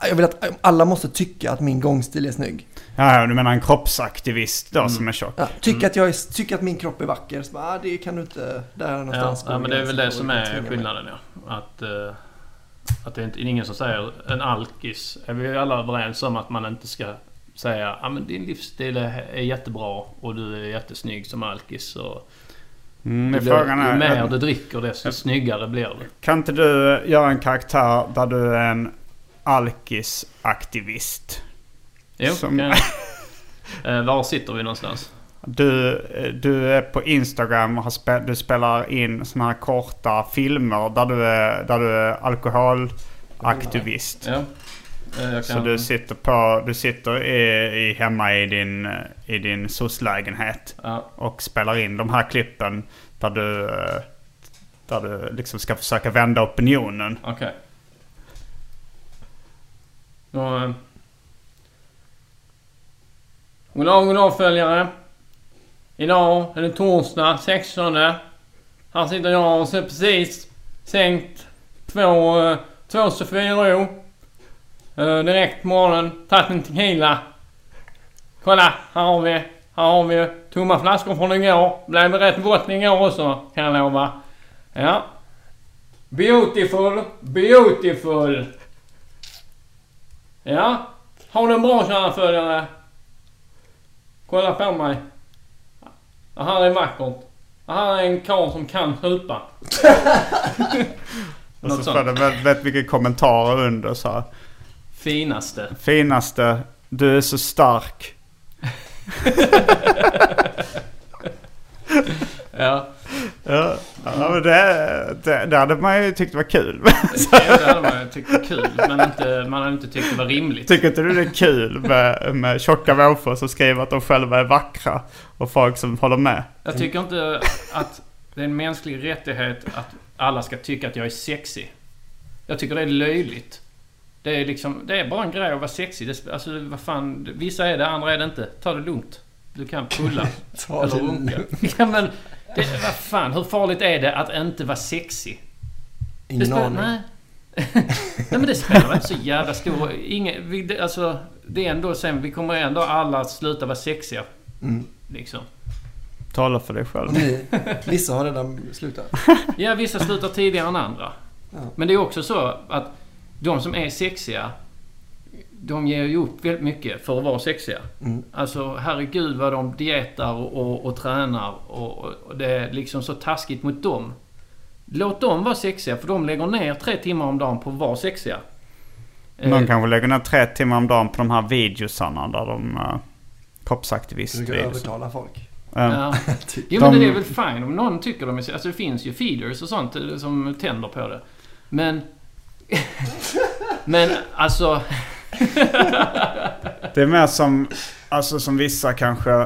jag vill att alla måste tycka att min gångstil är snygg. Ja, du menar en kroppsaktivist då mm. som är tjock. Ja, tycker mm. att jag är, tycker att min kropp är vacker. Så bara, ah, det kan du inte där någonstans. Ja, ja men det är väl det som är skillnaden, ja. Att uh, att det är inte ingen som säger en alkis. Är vi alla överens om att man inte ska säga, ja ah, men din livsstil är jättebra och du är jättesnygg som alkis och mm, det blir, frågan är, ju mer du dricker desto ja. snyggare blir du. Kan inte du göra en karaktär där du är en alkisaktivist? Jo, som... kan eh, var sitter vi någonstans? Du, du är på Instagram och har spe, du spelar in såna här korta filmer där du är, där du är alkoholaktivist. Ja. Eh, kan... Så du sitter på du sitter i, i hemma i din i din S O S-lägenhet ja. och spelar in de här klippen där du där du liksom ska försöka vända opinionen. Okej. Okay. Nå God dag, god dag följare. Idag är det torsdag sextonde. Här sitter jag och ser precis sänkt två, två Sofiero. Uh, direkt på morgonen. Tagit en tequila. Kolla, här har vi, här har vi tomma flaskor från igår. Blev rätt gott igår också, kan jag lova. Ja. Beautiful, beautiful. Ja. Har du en bra kära följare? Kolla på mig. Det här är vackert. Det här är en karl som kan supa. Och så får du vet, vet vilka kommentarer under så här. Finaste. Finaste. Du är så stark. Ja. Ja, ja men det, det, det hade man ju tyckt var kul. Ja, det hade man ju tyckt var kul. Men inte, man hade inte tyckt det var rimligt. Tycker inte du det är kul med, med tjocka människor som skriver att de själva är vackra och folk som håller med? Jag tycker inte att det är en mänsklig rättighet att alla ska tycka att jag är sexig. Jag tycker det är löjligt. Det är liksom, det är bara en grej att vara sexig. Det, alltså vad fan, vissa är det, andra är det inte. Ta det lugnt. Du kan pulla eller runka. Ja, men det, vad fan, hur farligt är det att inte vara sexig? Ingen spelar, aning. Nej. Nej, men det spelar inte så jävla stor. Ingen, vi, det, alltså, det är ändå sen, vi kommer ändå alla att sluta vara sexiga. Mm. Liksom. Tala för dig själv. Ni, vissa har redan slutat. Ja, vissa slutar tidigare än andra. Ja. Men det är också så att de som är sexiga, de ger ju upp väldigt mycket för att vara sexiga. Mm. Alltså, herregud vad de dietar och, och, och tränar. Och, och det är liksom så taskigt mot dem. Låt dem vara sexiga, för de lägger ner tre timmar om dagen på att vara sexiga. De eh, kanske lägger ner tre timmar om dagen på de här videosarna där de uh, kroppsaktivist du kan övertala folk. Um, ja. Jo, men det är väl fine om någon tycker de är sexiga. Alltså det finns ju feeders och sånt som tänder på det. Men men alltså det är mer som alltså som vissa kanske eh,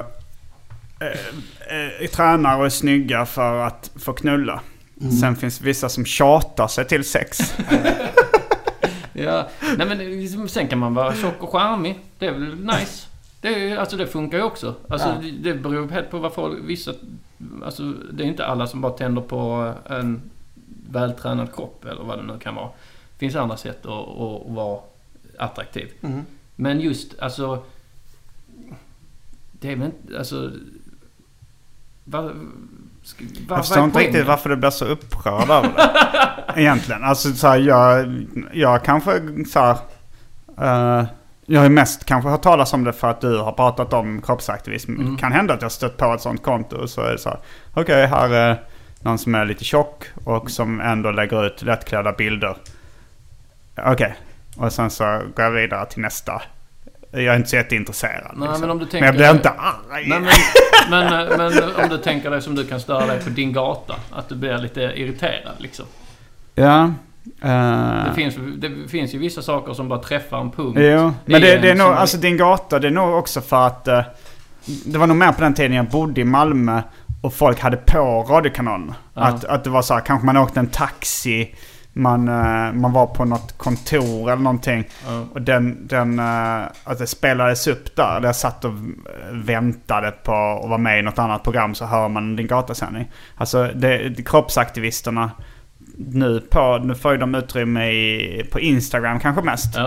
eh, tränar och är snygga för att få knulla. Mm. Sen finns vissa som tjatar sig till sex. Ja, nej men sen kan man vara tjock och charmig. Det är väl nice. Det är, alltså det funkar ju också. Alltså ja. det, det beror helt på vad folk vissa, alltså det är inte alla som bara tänder på en vältränad kropp eller vad det nu kan vara. Det finns andra sätt att, att, att vara attraktiv. Mm. Men just alltså det är väl inte alltså vad, vad, jag förstår inte riktigt varför du blir så upprörd av det. Egentligen. Alltså så här, jag, jag kanske så här, uh, jag har mest kanske hört talas om det för att du har pratat om kroppsaktivism. Mm. Det kan hända att jag stött på ett sånt konto och så är det så här, okej, okay, här är någon som är lite tjock och som ändå lägger ut lättklädda bilder. Okej. Okay. Och sen så går jag vidare till nästa. Jag är inte så jätteintresserad. Nej, liksom. men, om du tänker, men jag blir inte arg. Nej, men, men, men om du tänker dig som du kan störa dig på din gata. Att du blir lite irriterad liksom. Ja. Uh... Det, finns, det finns ju vissa saker som bara träffar en punkt. Jo, men det, det är nog, alltså din gata, det är nog också för att uh, det var nog mer på den tiden jag bodde i Malmö och folk hade på radiokanalen. Ja. Att, att det var så här, kanske man åkte en taxi, man, uh, man var på något kontor eller någonting. Ja. Och den, den uh, att det spelades upp där, där jag satt och väntade på att vara med i något annat program, så hör man din gatasändning. Alltså det, det, kroppsaktivisterna nu, på, nu får de utrymme i, på Instagram kanske mest. Ja.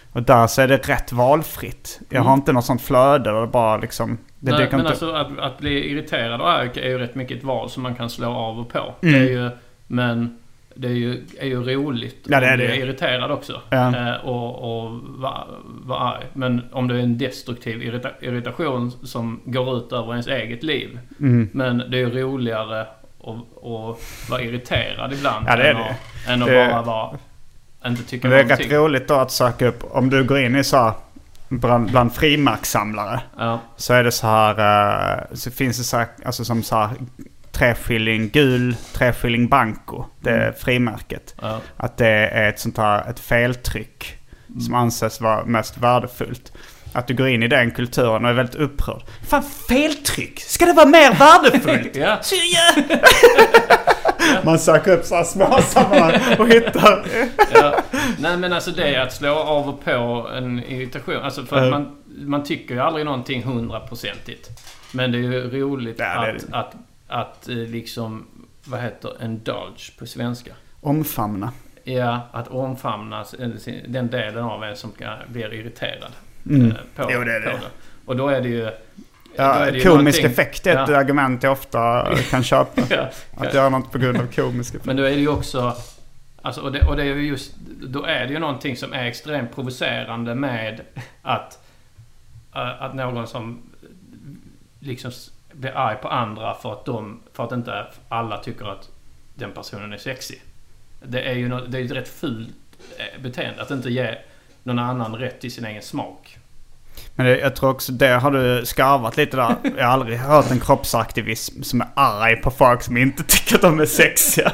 Och där så är det rätt valfritt. Jag har Mm. inte något sånt flöde där det bara liksom... Det Nej, men inte... alltså att, att bli irriterad och arg är ju rätt mycket ett val som man kan slå av och på. Mm. Det är ju, men det är ju, är ju roligt ja, det är att bli det. irriterad också. Ja. Eh, och och vara va arg. Men om det är en destruktiv irrita- irritation som går ut över ens eget liv. Mm. Men det är ju roligare att, att vara irriterad ibland Ja, det är än, det. Att, än att det... bara vara... Inte tycka Men det är någonting. rätt roligt då att söka upp. Om du går in i så här, bland, bland frimärkssamlare. Ja. Så är det så här. Uh, så finns det så här, alltså som så här treskilling gul, treskilling banco. Det är Mm. frimärket. Ja. Att det är ett sånt här ett feltryck Mm. som anses vara mest värdefullt. Att du går in i den kulturen och är väldigt upprörd. Fan, feltryck! Ska det vara mer värdefullt? Ja. Så, ja. Man söker upp så här små sammanhang och hittar. Ja. Nej, men alltså det är att slå av och på en irritation. Alltså för att Mm. man, man tycker ju aldrig någonting hundraprocentigt. Men det är ju roligt Ja, det är att, det. att, att eh, liksom, vad heter indulge på svenska? Omfamna. Ja, att omfamna den delen av en som blir irriterad Mm. eh, på, Jo, det är det. på det. Och då är det ju... Ja, då är det ju komisk någonting- effekt är ett Ja. argument jag ofta kan köpa. Ja. Att göra något på grund av komisk effekt. Men då är det ju också... Alltså, och, det, och det är ju just... Då är det ju någonting som är extremt provocerande med att... äh, att någon som liksom blir arg på andra för att de... För att inte alla tycker att den personen är sexig. Det är ju no, det är ett rätt fult beteende. Att inte ge någon annan rätt i sin egen smak. Men det, jag tror också det har du skarvat lite där. Jag har aldrig hört en kroppsaktivism som är arg på folk som inte tycker att de är sexiga.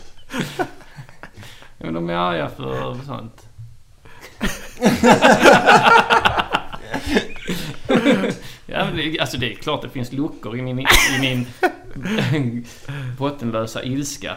Men de är arga för sånt. Ja, men det, alltså det är klart det finns luckor i min, i min bottenlösa ilska.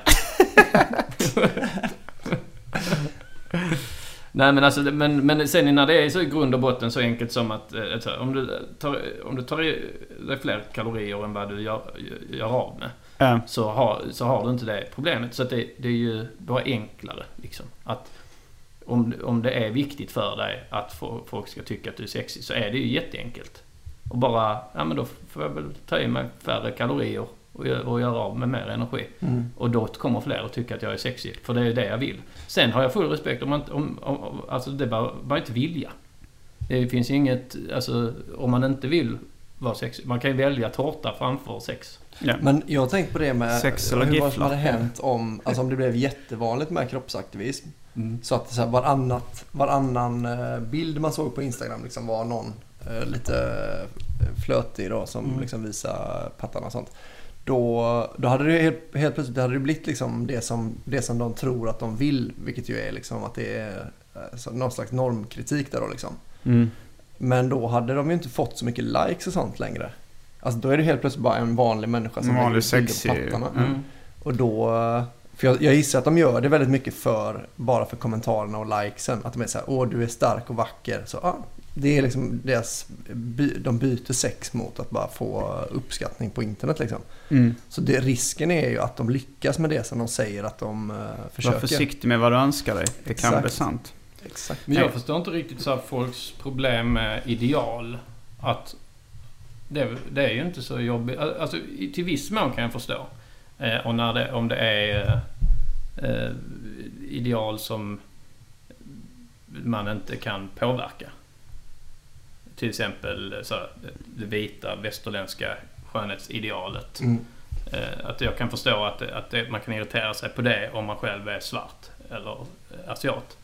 Nej, men alltså, men, men sen när det är så i grund och botten så enkelt som att alltså, om du tar, om du tar i dig fler kalorier än vad du gör, gör av med, Ja. så, har, så har du inte det problemet. Så att det, det är ju bara enklare liksom. Att om, om det är viktigt för dig att få, folk ska tycka att du är sexig, så är det ju jätteenkelt. Och bara, ja men då får jag väl ta i mig färre kalorier och, och göra av med mer energi. Mm. Och då kommer fler att tycka att jag är sexig. För det är det jag vill. Sen har jag full respekt om man inte, om, om, alltså det är bara, bara inte vilja. Det finns inget, alltså om man inte vill vara sexig. Man kan ju välja tårta framför sex. Ja. Men jag har tänkt på det med Sex eller hur vad som gifflar. hade hänt om, alltså om det blev jättevanligt med kroppsaktivism. Mm. Så att så här, varannat, varannan eh, bild man såg på Instagram liksom var någon eh, lite eh, flötig då, som Mm. liksom visar pattarna och sånt. Då, då hade det helt, helt plötsligt det hade det blivit liksom det som, det som de tror att de vill, vilket ju är liksom att det är eh, så någon slags normkritik där då liksom. Mm. Men då hade de ju inte fått så mycket likes och sånt längre. Alltså då är det helt plötsligt bara en vanlig människa som En vanlig lägger bilder sexig, på pattarna. Mm. Och då, för jag, jag gissar att de gör det väldigt mycket för, bara för kommentarerna och likesen. Att de är så här, åh du är stark och vacker. Så ja, det är liksom deras, by, de byter sex mot att bara få uppskattning på internet liksom. Mm. Så det, risken är ju att de lyckas med det som de säger att de uh, försöker. Var försiktig med vad du önskar dig. Det kan Exakt. bli sant. Exakt. Men jag förstår inte riktigt så här folks problem med ideal. Att det, det är ju inte så jobbigt. Alltså i- till viss mån kan jag förstå. Eh, och när det, om det är eh, eh, ideal som man inte kan påverka. Till exempel så här, det vita västerländska skönhetsidealet. Mm. Eh, att jag kan förstå att, det, att det, man kan irritera sig på det om man själv är svart eller eh, asiat.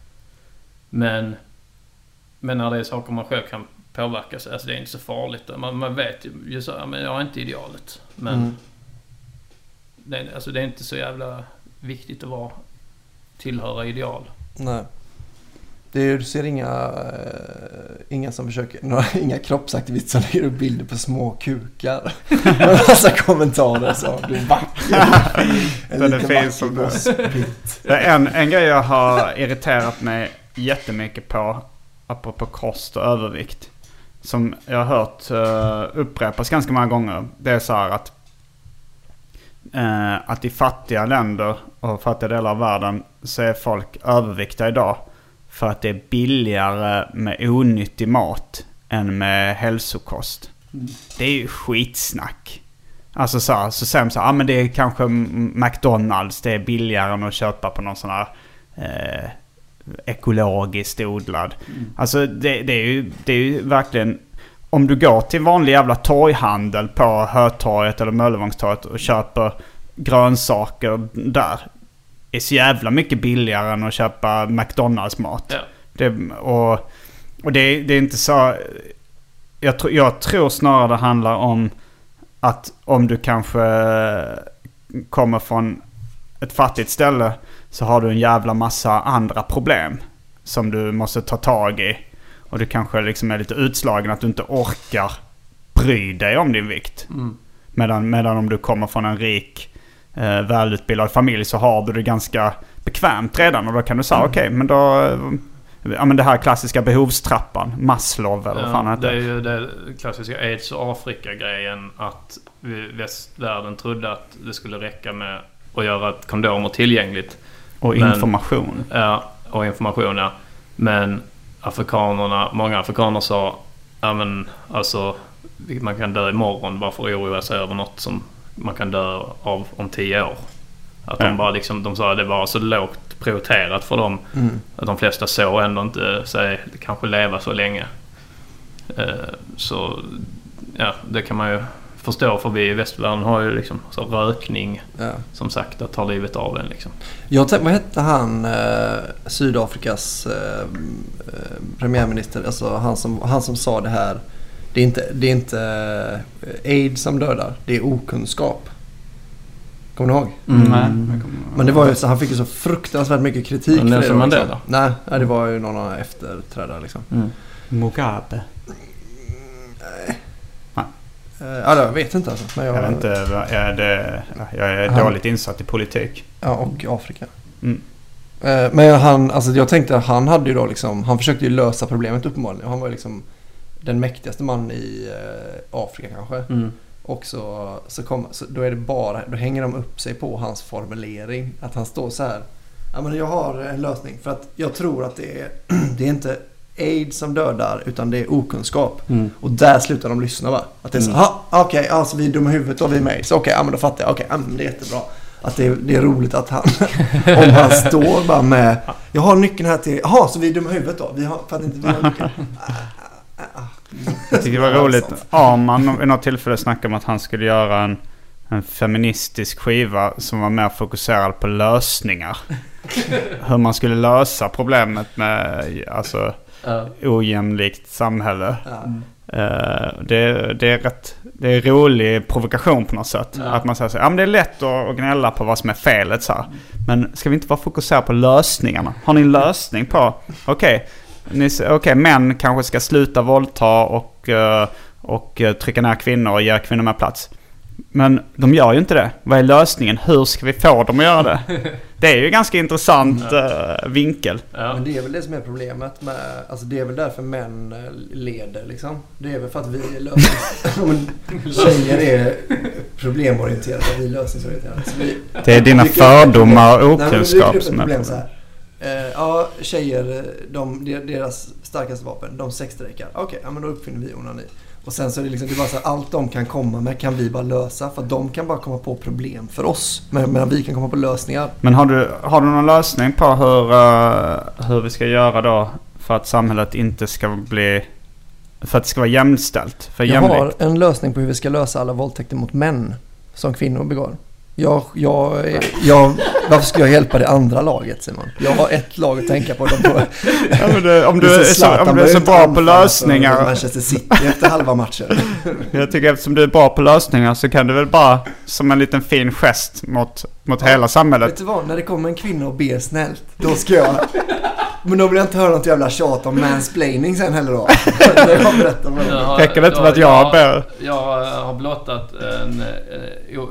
Men, men när det är saker man själv kan påverka sig, alltså det är inte så farligt. Man, man vet ju så här, men jag har inte idealet. Men Mm. det, är- alltså det är inte så jävla viktigt att vara tillhöra ideal. Nej. Det är, du ser inga, eh, inga som försöker, några, inga kroppsaktivister som lägger upp bilder på små kukar. Med en massa kommentarer så, du är vacker. En Den är liten fin vacker som du. gosspitt. Det är en, en grej jag har irriterat mig jättemycket på, apropå kost och övervikt, som jag har hört uh, upprepas ganska många gånger. Det är så här att uh, att i fattiga länder och fattiga delar av världen så är folk överviktiga idag för att det är billigare med onyttig mat än med hälsokost. Mm. Det är ju skitsnack. Alltså så här, så säger man så här, ah, men det är kanske McDonalds, det är billigare än att köpa på någon sån här eh, ekologiskt odlad. Mm. Alltså det, det, är ju, det är ju verkligen, om du går till vanlig jävla torghandel på Hötorget eller Möllevångstorget och köper grönsaker där, är så jävla mycket billigare än att köpa McDonalds mat. Ja. Det, och och det, det är inte så, jag, tro, jag tror snarare det handlar om att om du kanske kommer från ett fattigt ställe så har du en jävla massa andra problem som du måste ta tag i. Och du kanske liksom är lite utslagen att du inte orkar bry dig om din vikt. Mm. Medan, medan om du kommer från en rik, eh, välutbildad familj så har du det ganska bekvämt redan. Och då kan du säga, mm. okej, okay, men då... Ja, men det här klassiska behovstrappan, Maslow eller ja, vad fan heter det är ju det klassiska AIDS och Afrika-grejen, att västvärlden trodde att det skulle räcka med att göra ett kondomer tillgängligt. Och men, information. Ja, och information, ja. Men afrikanerna, många afrikaner sa, ja men alltså man kan dö imorgon bara för att oroa sig över något som man kan dö av om tio år. Att de bara liksom, de sa att det var så lågt prioriterat för dem, mm. att de flesta så ändå inte sig kanske leva så länge. Eh, så ja, det kan man ju förstå, för vi i västvärlden har ju liksom så rökning, ja. Som sagt, att ta livet av en liksom. Jag tänkte, vad hette han eh, Sydafrikas eh, premiärminister, alltså han som, han som sa det här, det är inte, det är inte eh, AIDS som dödar, det är okunskap. Kommer du ihåg? Mm. Mm. Men det var ju så, han fick ju så fruktansvärt mycket kritik för det. Man det nej, nej, det var ju någon efterträdare liksom. Mm. Mugabe. Nej. Nej. Ja, jag vet inte alltså. Men jag, jag vet inte, är det, jag är han, dåligt insatt i politik. Ja, och Afrika. Mm. Men han, alltså jag tänkte att han hade ju då liksom, han försökte ju lösa problemet uppenbarligen. Han var ju liksom den mäktigaste man i Afrika kanske. Mm. Och så, så, kom, så då är det bara, då hänger de upp sig på hans formulering, att han står så här: ja men jag har en lösning, för att jag tror att det är det är inte AIDS som dödar, utan det är okunskap. Mm. Och där slutar de lyssna, va? Att det är så, mm. okej, okay, alltså vi är dumma i huvudet och vi är med. Så okej, okay, ja men då fattar jag. Okej, okay, ja, det är jättebra. Att det är, det är roligt att han om han står bara med, jag har nyckeln här till, jaha, så vi är dumma i huvudet då. Vi har, för att inte vi har nyckeln. Jag tycker det var roligt. Arman i något tillfälle snackade om att han skulle göra en, en feministisk skiva som var mer fokuserad på lösningar. Hur man skulle lösa problemet med alltså, uh. ojämlikt samhälle. Uh. Uh, det, det är rätt, det är rolig provokation på något sätt. Uh. Att man säger så, ja men det är lätt att gnälla på vad som är felet så här. Men ska vi inte vara fokuserade på lösningarna? Har ni en lösning på, okej okay, Okej, okay, män kanske ska sluta våldta och, och trycka ner kvinnor och ge kvinnor med plats. Men de gör ju inte det. Vad är lösningen? Hur ska vi få dem att göra det? Det är ju ganska intressant ja. uh, vinkel. Ja. Men det är väl det som är problemet med, alltså det är väl därför män leder liksom. Det är väl för att vi är lösnings... Tjejer är problemorienterade, vi är lösningsorienterade. Så vi, det är dina fördomar och okunskap som är problem. Uh, ja, tjejer, de, deras starkaste vapen, de sexsträckar. Okej, okay, ja, men då uppfinner vi onani. Och sen så är det liksom, det är bara så här, allt de kan komma med kan vi bara lösa. För att de kan bara komma på problem för oss, men, men vi kan komma på lösningar. Men har du, har du någon lösning på hur, uh, hur vi ska göra då för att samhället inte ska bli, för att det ska vara jämställt? För Jag jämlikt? har en lösning på hur vi ska lösa alla våldtäkter mot män som kvinnor begår. Jag, jag, jag, varför ska jag hjälpa det andra laget, Simon? Jag har ett lag att tänka på. De ja, men det, om, du är så, om du är så bra på lösningar... Manchester City efter halva matchen. Jag tycker eftersom du är bra på lösningar så kan du väl bara som en liten fin gest mot, mot ja, hela samhället. Vet du vad? När det kommer en kvinna och ber snällt, då ska jag... Men då vill jag inte höra något jävla tjat om mansplaining sen heller då. Jag berättar om det. Räcker det inte med att jag ber? Jag har blottat en... en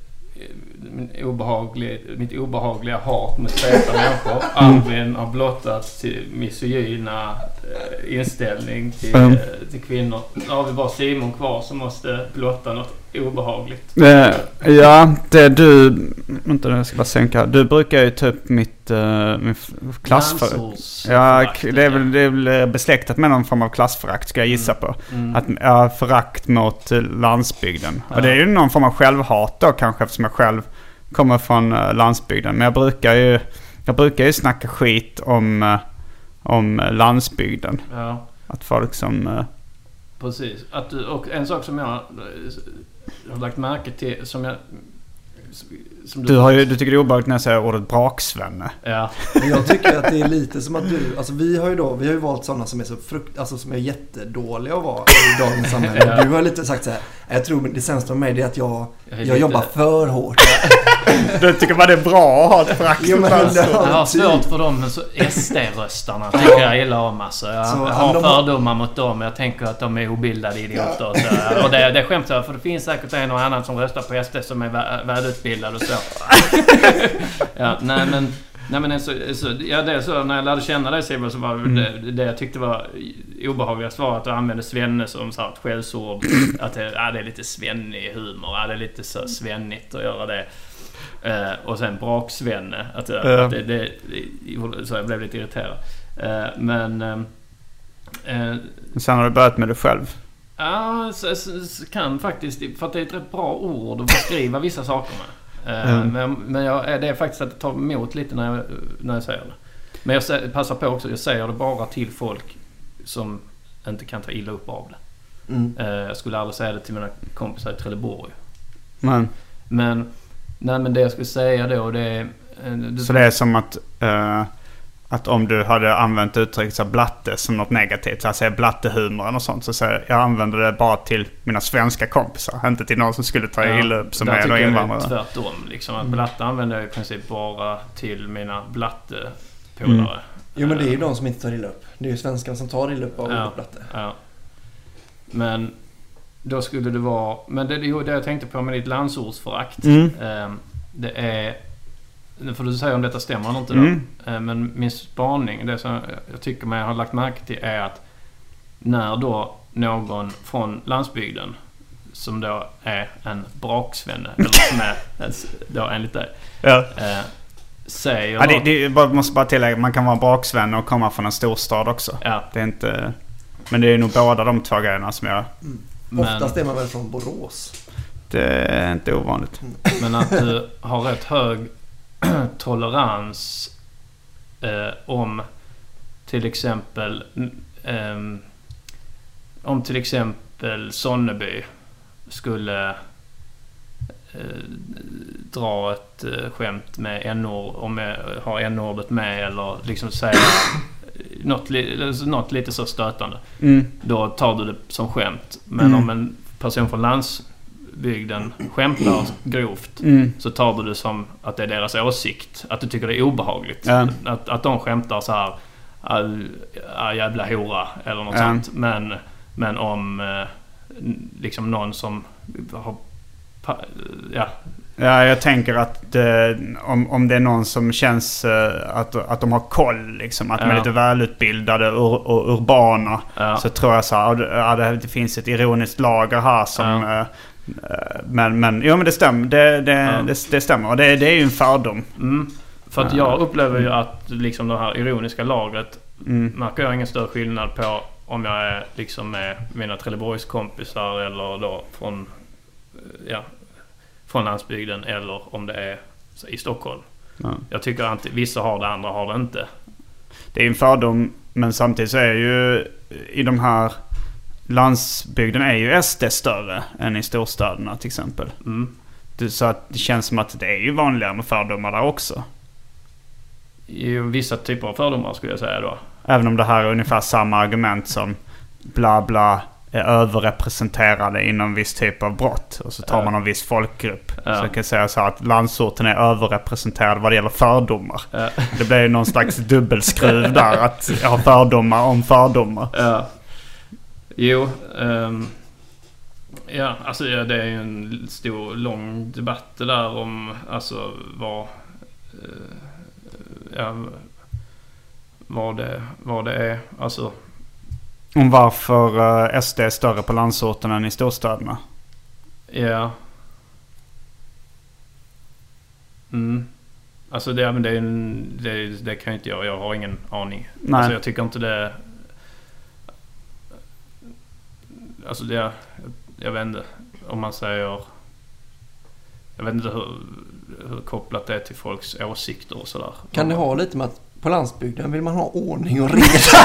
Min obehaglig, mitt obehagliga hat med späta människor. Albin har blottat till misogyna eh, inställning till, mm. eh, till kvinnor. Nu har vi bara Simon kvar som måste blotta något obehagligt. Eh, ja, det du... Vänta, jag ska bara sänka. Du brukar ju ta upp mitt, uh, min klassförakt. Ja, det är, väl, det är väl besläktat med någon form av klassförakt, ska jag gissa mm. på. Mm. Att ja, förakt mot landsbygden. Ja. Och det är ju någon form av självhat då kanske, eftersom jag själv kommer från uh, landsbygden. Men jag brukar ju, jag brukar ju snacka skit om, uh, om landsbygden. Ja. Att folk som... Uh, Precis. Att du, och en sak som jag har lagt märke till, som jag... Som du, du, har ju, du tycker det är obehagligt när jag säger ordet braksvänne. Ja. Men jag tycker att det är lite som att du... Alltså vi har ju då... Vi har ju valt sådana som är så frukt... Alltså som är jättedåliga att vara i dagens samhälle. Ja. Du har lite sagt så här... Jag tror det sämsta med mig är att jag... Jag, jag jobbar för hårt. Du tycker bara det är bra att ha ett frakt. Jo, men jag har svårt för dem, så S D-röstarna tycker jag gillar om. Alltså. Jag så, har de... fördomar mot dem. Jag tänker att de är obildade idioter. Ja. Och, så. Och det, det är skämt så, för det finns säkert en och annan som röstar på S D som är vä- välutbildad och så. Ja, nej men... Nej men så, så, ja, det är så, när jag lärde känna dig Sibel, så var mm. det, det jag tyckte var obehagligast var att du använde svenne som så här, ett skällsord. Att det, ja, det är lite svennig humor, ja, det är lite så svennigt att göra det. Uh, och sen braksvenne, att, uh. att det, det, det, så jag blev lite irriterad. Uh, men uh, uh, sen har du börjat med det själv. Ja, så, så, så kan faktiskt, för att det är ett rätt bra ord att beskriva vissa saker med. Mm. Men, men jag, det är faktiskt att det tar emot lite när jag, när jag säger det. Men jag säger, passar på också, jag säger det bara till folk som inte kan ta illa upp av det. Mm. Jag skulle aldrig säga det till mina kompisar i Trelleborg. Mm. Men, nej, men det jag skulle säga då, det är... Det, så det är som att... Uh... Att om du hade använt uttrycket så blatte som något negativt, så att säga blattehumor och sånt, så säger jag använder det bara till mina svenska kompisar, inte till någon som skulle ta illa upp som är då invandrare. Det är tvärtom liksom, att blatte använder jag i princip bara till mina blattepolare. Mm. Jo, men det är ju de som inte tar illa upp. Det är ju svenskarna som tar illa upp av ja, blatte. Ja. Men då skulle det vara, men det är det jag tänkte på med ditt landsordsförakt. Mm. Det är, för du säger om detta stämmer eller inte då. Mm. Men min spaning, det som jag tycker mig har lagt märke till, är att när då någon från landsbygden, som då är en braksvenne, eller som är då enligt dig, ja. eh, säger... Ja, det, det, jag måste bara tillägga, man kan vara braksvenne och komma från en storstad också. Ja. Det är inte... Men det är nog båda de två grejerna som jag... Mm. Men, oftast är man väl från Borås. Det är inte ovanligt. Men att du har rätt hög tolerans eh, om till exempel eh, om till exempel Sonneby skulle eh, dra ett eh, skämt med n-ord, om jag har n-ordet med, eller liksom säga något, li- något lite så stötande, mm. då tar du det som skämt. Men mm. om en person från landsbygden skämtar grovt, mm. så tar du det som att det är deras åsikt, att du tycker det är obehagligt. Ja. Att, att de skämtar så här, ah, jävla hora eller något ja. sånt. Men, men om eh, liksom någon som har ja. Ja, jag tänker att eh, om, om det är någon som känns eh, att, att de har koll, liksom, att ja. de är lite välutbildade och, och urbana, ja. så tror jag så här, ja, det, det finns ett ironiskt lager här som ja. eh, men, men, ja, men det stämmer det, det, ja. det, det stämmer och det, det är ju en fördom. Mm. För att jag upplever ju att liksom det här ironiska lagret mm. märker jag ingen större skillnad på om jag är liksom med mina Trelleborgs kompisar eller då från ja från landsbygden, eller om det är i Stockholm. Ja. Jag tycker att vissa har det, andra har det inte. Det är en fördom, men samtidigt så är ju i de här landsbygden är ju S D större än i storstäderna till exempel. Mm. Så att det känns som att det är ju vanligare med fördomar där också. I vissa typer av fördomar skulle jag säga då. Även om det här är ungefär samma argument som bla bla är överrepresenterade inom viss typ av brott, och så tar ja. man en viss folkgrupp. Ja. Så jag kan säga så här att landsorten är överrepresenterad vad det gäller fördomar. Ja. Det blir ju någon slags dubbelskruv där, att jag har fördomar om fördomar. Ja. Jo, um, ja, alltså ja, det är ju en stor, lång debatt det där om alltså vad uh, ja, vad det, vad det är, alltså om varför uh, S D är större på landsorten än i storstäderna. Ja. Mm. Alltså det, men det, är en, det, det kan inte jag. Jag har ingen aning. Nej. Alltså jag tycker inte det... Alltså det... Jag, jag vet inte om man säger... Jag vet inte hur, hur kopplat det är till folks åsikter och sådär. Kan det ha lite med att på landsbygden vill man ha ordning och reda?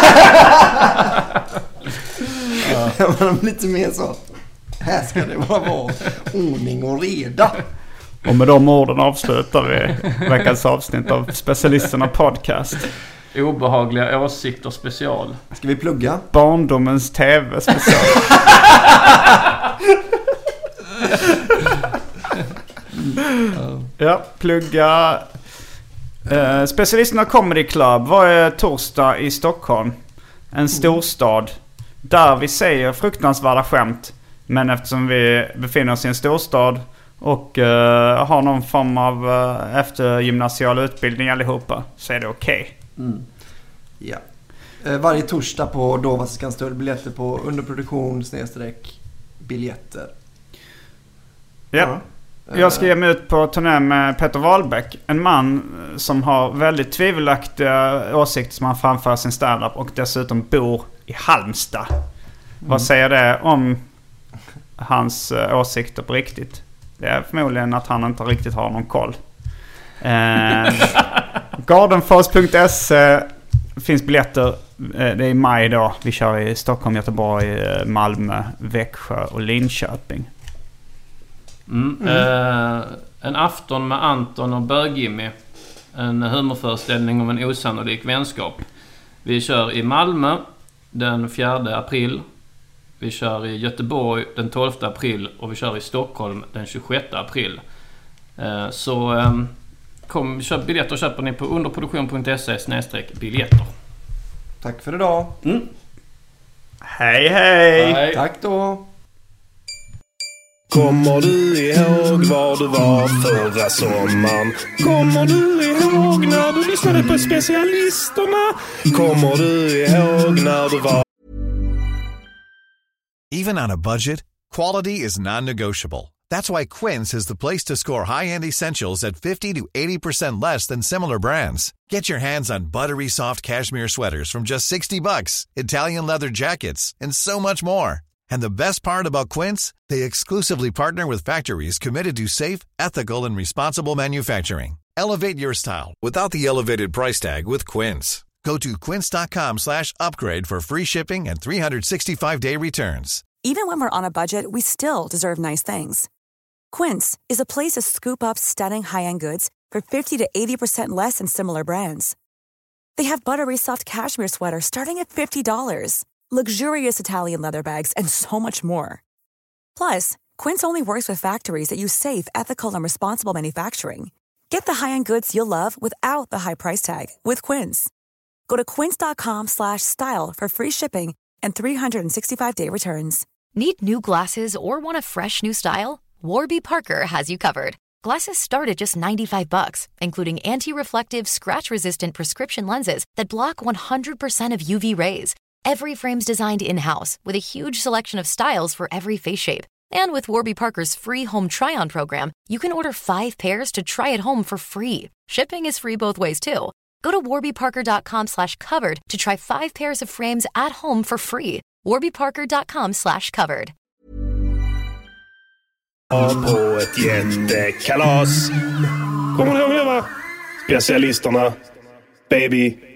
Ja. Man lite mer så. Här ska det bara vara ordning och reda. Och med de orden avslutar vi veckans avsnitt av Specialisterna podcast. Obehagliga åsikter special. Ska vi plugga? Barndomens tv special. Ja, plugga. Uh, Specialisterna Comedy Club varje torsdag i Stockholm. En storstad där vi säger fruktansvärda skämt. Men eftersom vi befinner oss i en storstad och uh, har någon form av uh, eftergymnasial utbildning allihopa, så är det okej. Okay. Mm. Ja. Uh, varje torsdag på Dovas kan stå biljetter på underproduktion snedstreck biljetter. Ja. Uh. Jag ska ge mig ut på turné med Peter Wahlbeck. En man som har väldigt tvivelaktiga åsikter som han framför sin stand-up och dessutom bor i Halmstad. Mm. Vad säger det om hans uh, åsikter på riktigt? Det är förmodligen att han inte riktigt har någon koll. Eh, Gardenfors punkt se finns biljetter. Eh, det är i maj då. Vi kör i Stockholm, Göteborg, Malmö, Växjö och Linköping. Mm. Mm. Eh, en afton med Anton och Bög-Jimmy. En humorföreställning om en osannolik vänskap. Vi kör i Malmö den fjärde april. Vi kör i Göteborg den tolfte april. Och vi kör i Stockholm den tjugosjätte april. eh, Så eh, kom, köp biljetter köper ni på underproduktion punkt se snedstreck biljetter. Tack för idag. Mm. Hej hej, hej. Tack då. Kommer du ihåg var du var förra sommaren? Kommer du ihåg när du lyssnade på Specialisterna? Kommer du ihåg när du var... Even on a budget, quality is non-negotiable. That's why Quince is the place to score high-end essentials at fifty to eighty percent less than similar brands. Get your hands on buttery soft cashmere sweaters from just sixty bucks, Italian leather jackets, and so much more. And the best part about Quince, they exclusively partner with factories committed to safe, ethical, and responsible manufacturing. Elevate your style without the elevated price tag with Quince. Go to quince.com slash upgrade for free shipping and three sixty-five day returns. Even when we're on a budget, we still deserve nice things. Quince is a place to scoop up stunning high-end goods for fifty to eighty percent less than similar brands. They have buttery soft cashmere sweaters starting at fifty dollars, luxurious Italian leather bags, and so much more. Plus, Quince only works with factories that use safe, ethical, and responsible manufacturing. Get the high-end goods you'll love without the high price tag with Quince. Go to quince.com slash style for free shipping and three sixty-five day returns. Need new glasses or want a fresh new style? Warby Parker has you covered. Glasses start at just ninety-five bucks, including anti-reflective, scratch-resistant prescription lenses that block one hundred percent of U V rays. Every frame's designed in-house with a huge selection of styles for every face shape. And with Warby Parker's free home try-on program, you can order five pairs to try at home for free. Shipping is free both ways, too. Go to warbyparker.com slash covered to try five pairs of frames at home for free. warbyparker.com slash covered. På ett jättekalas. Kommer du ihåg det, va? Specialisterna. Baby.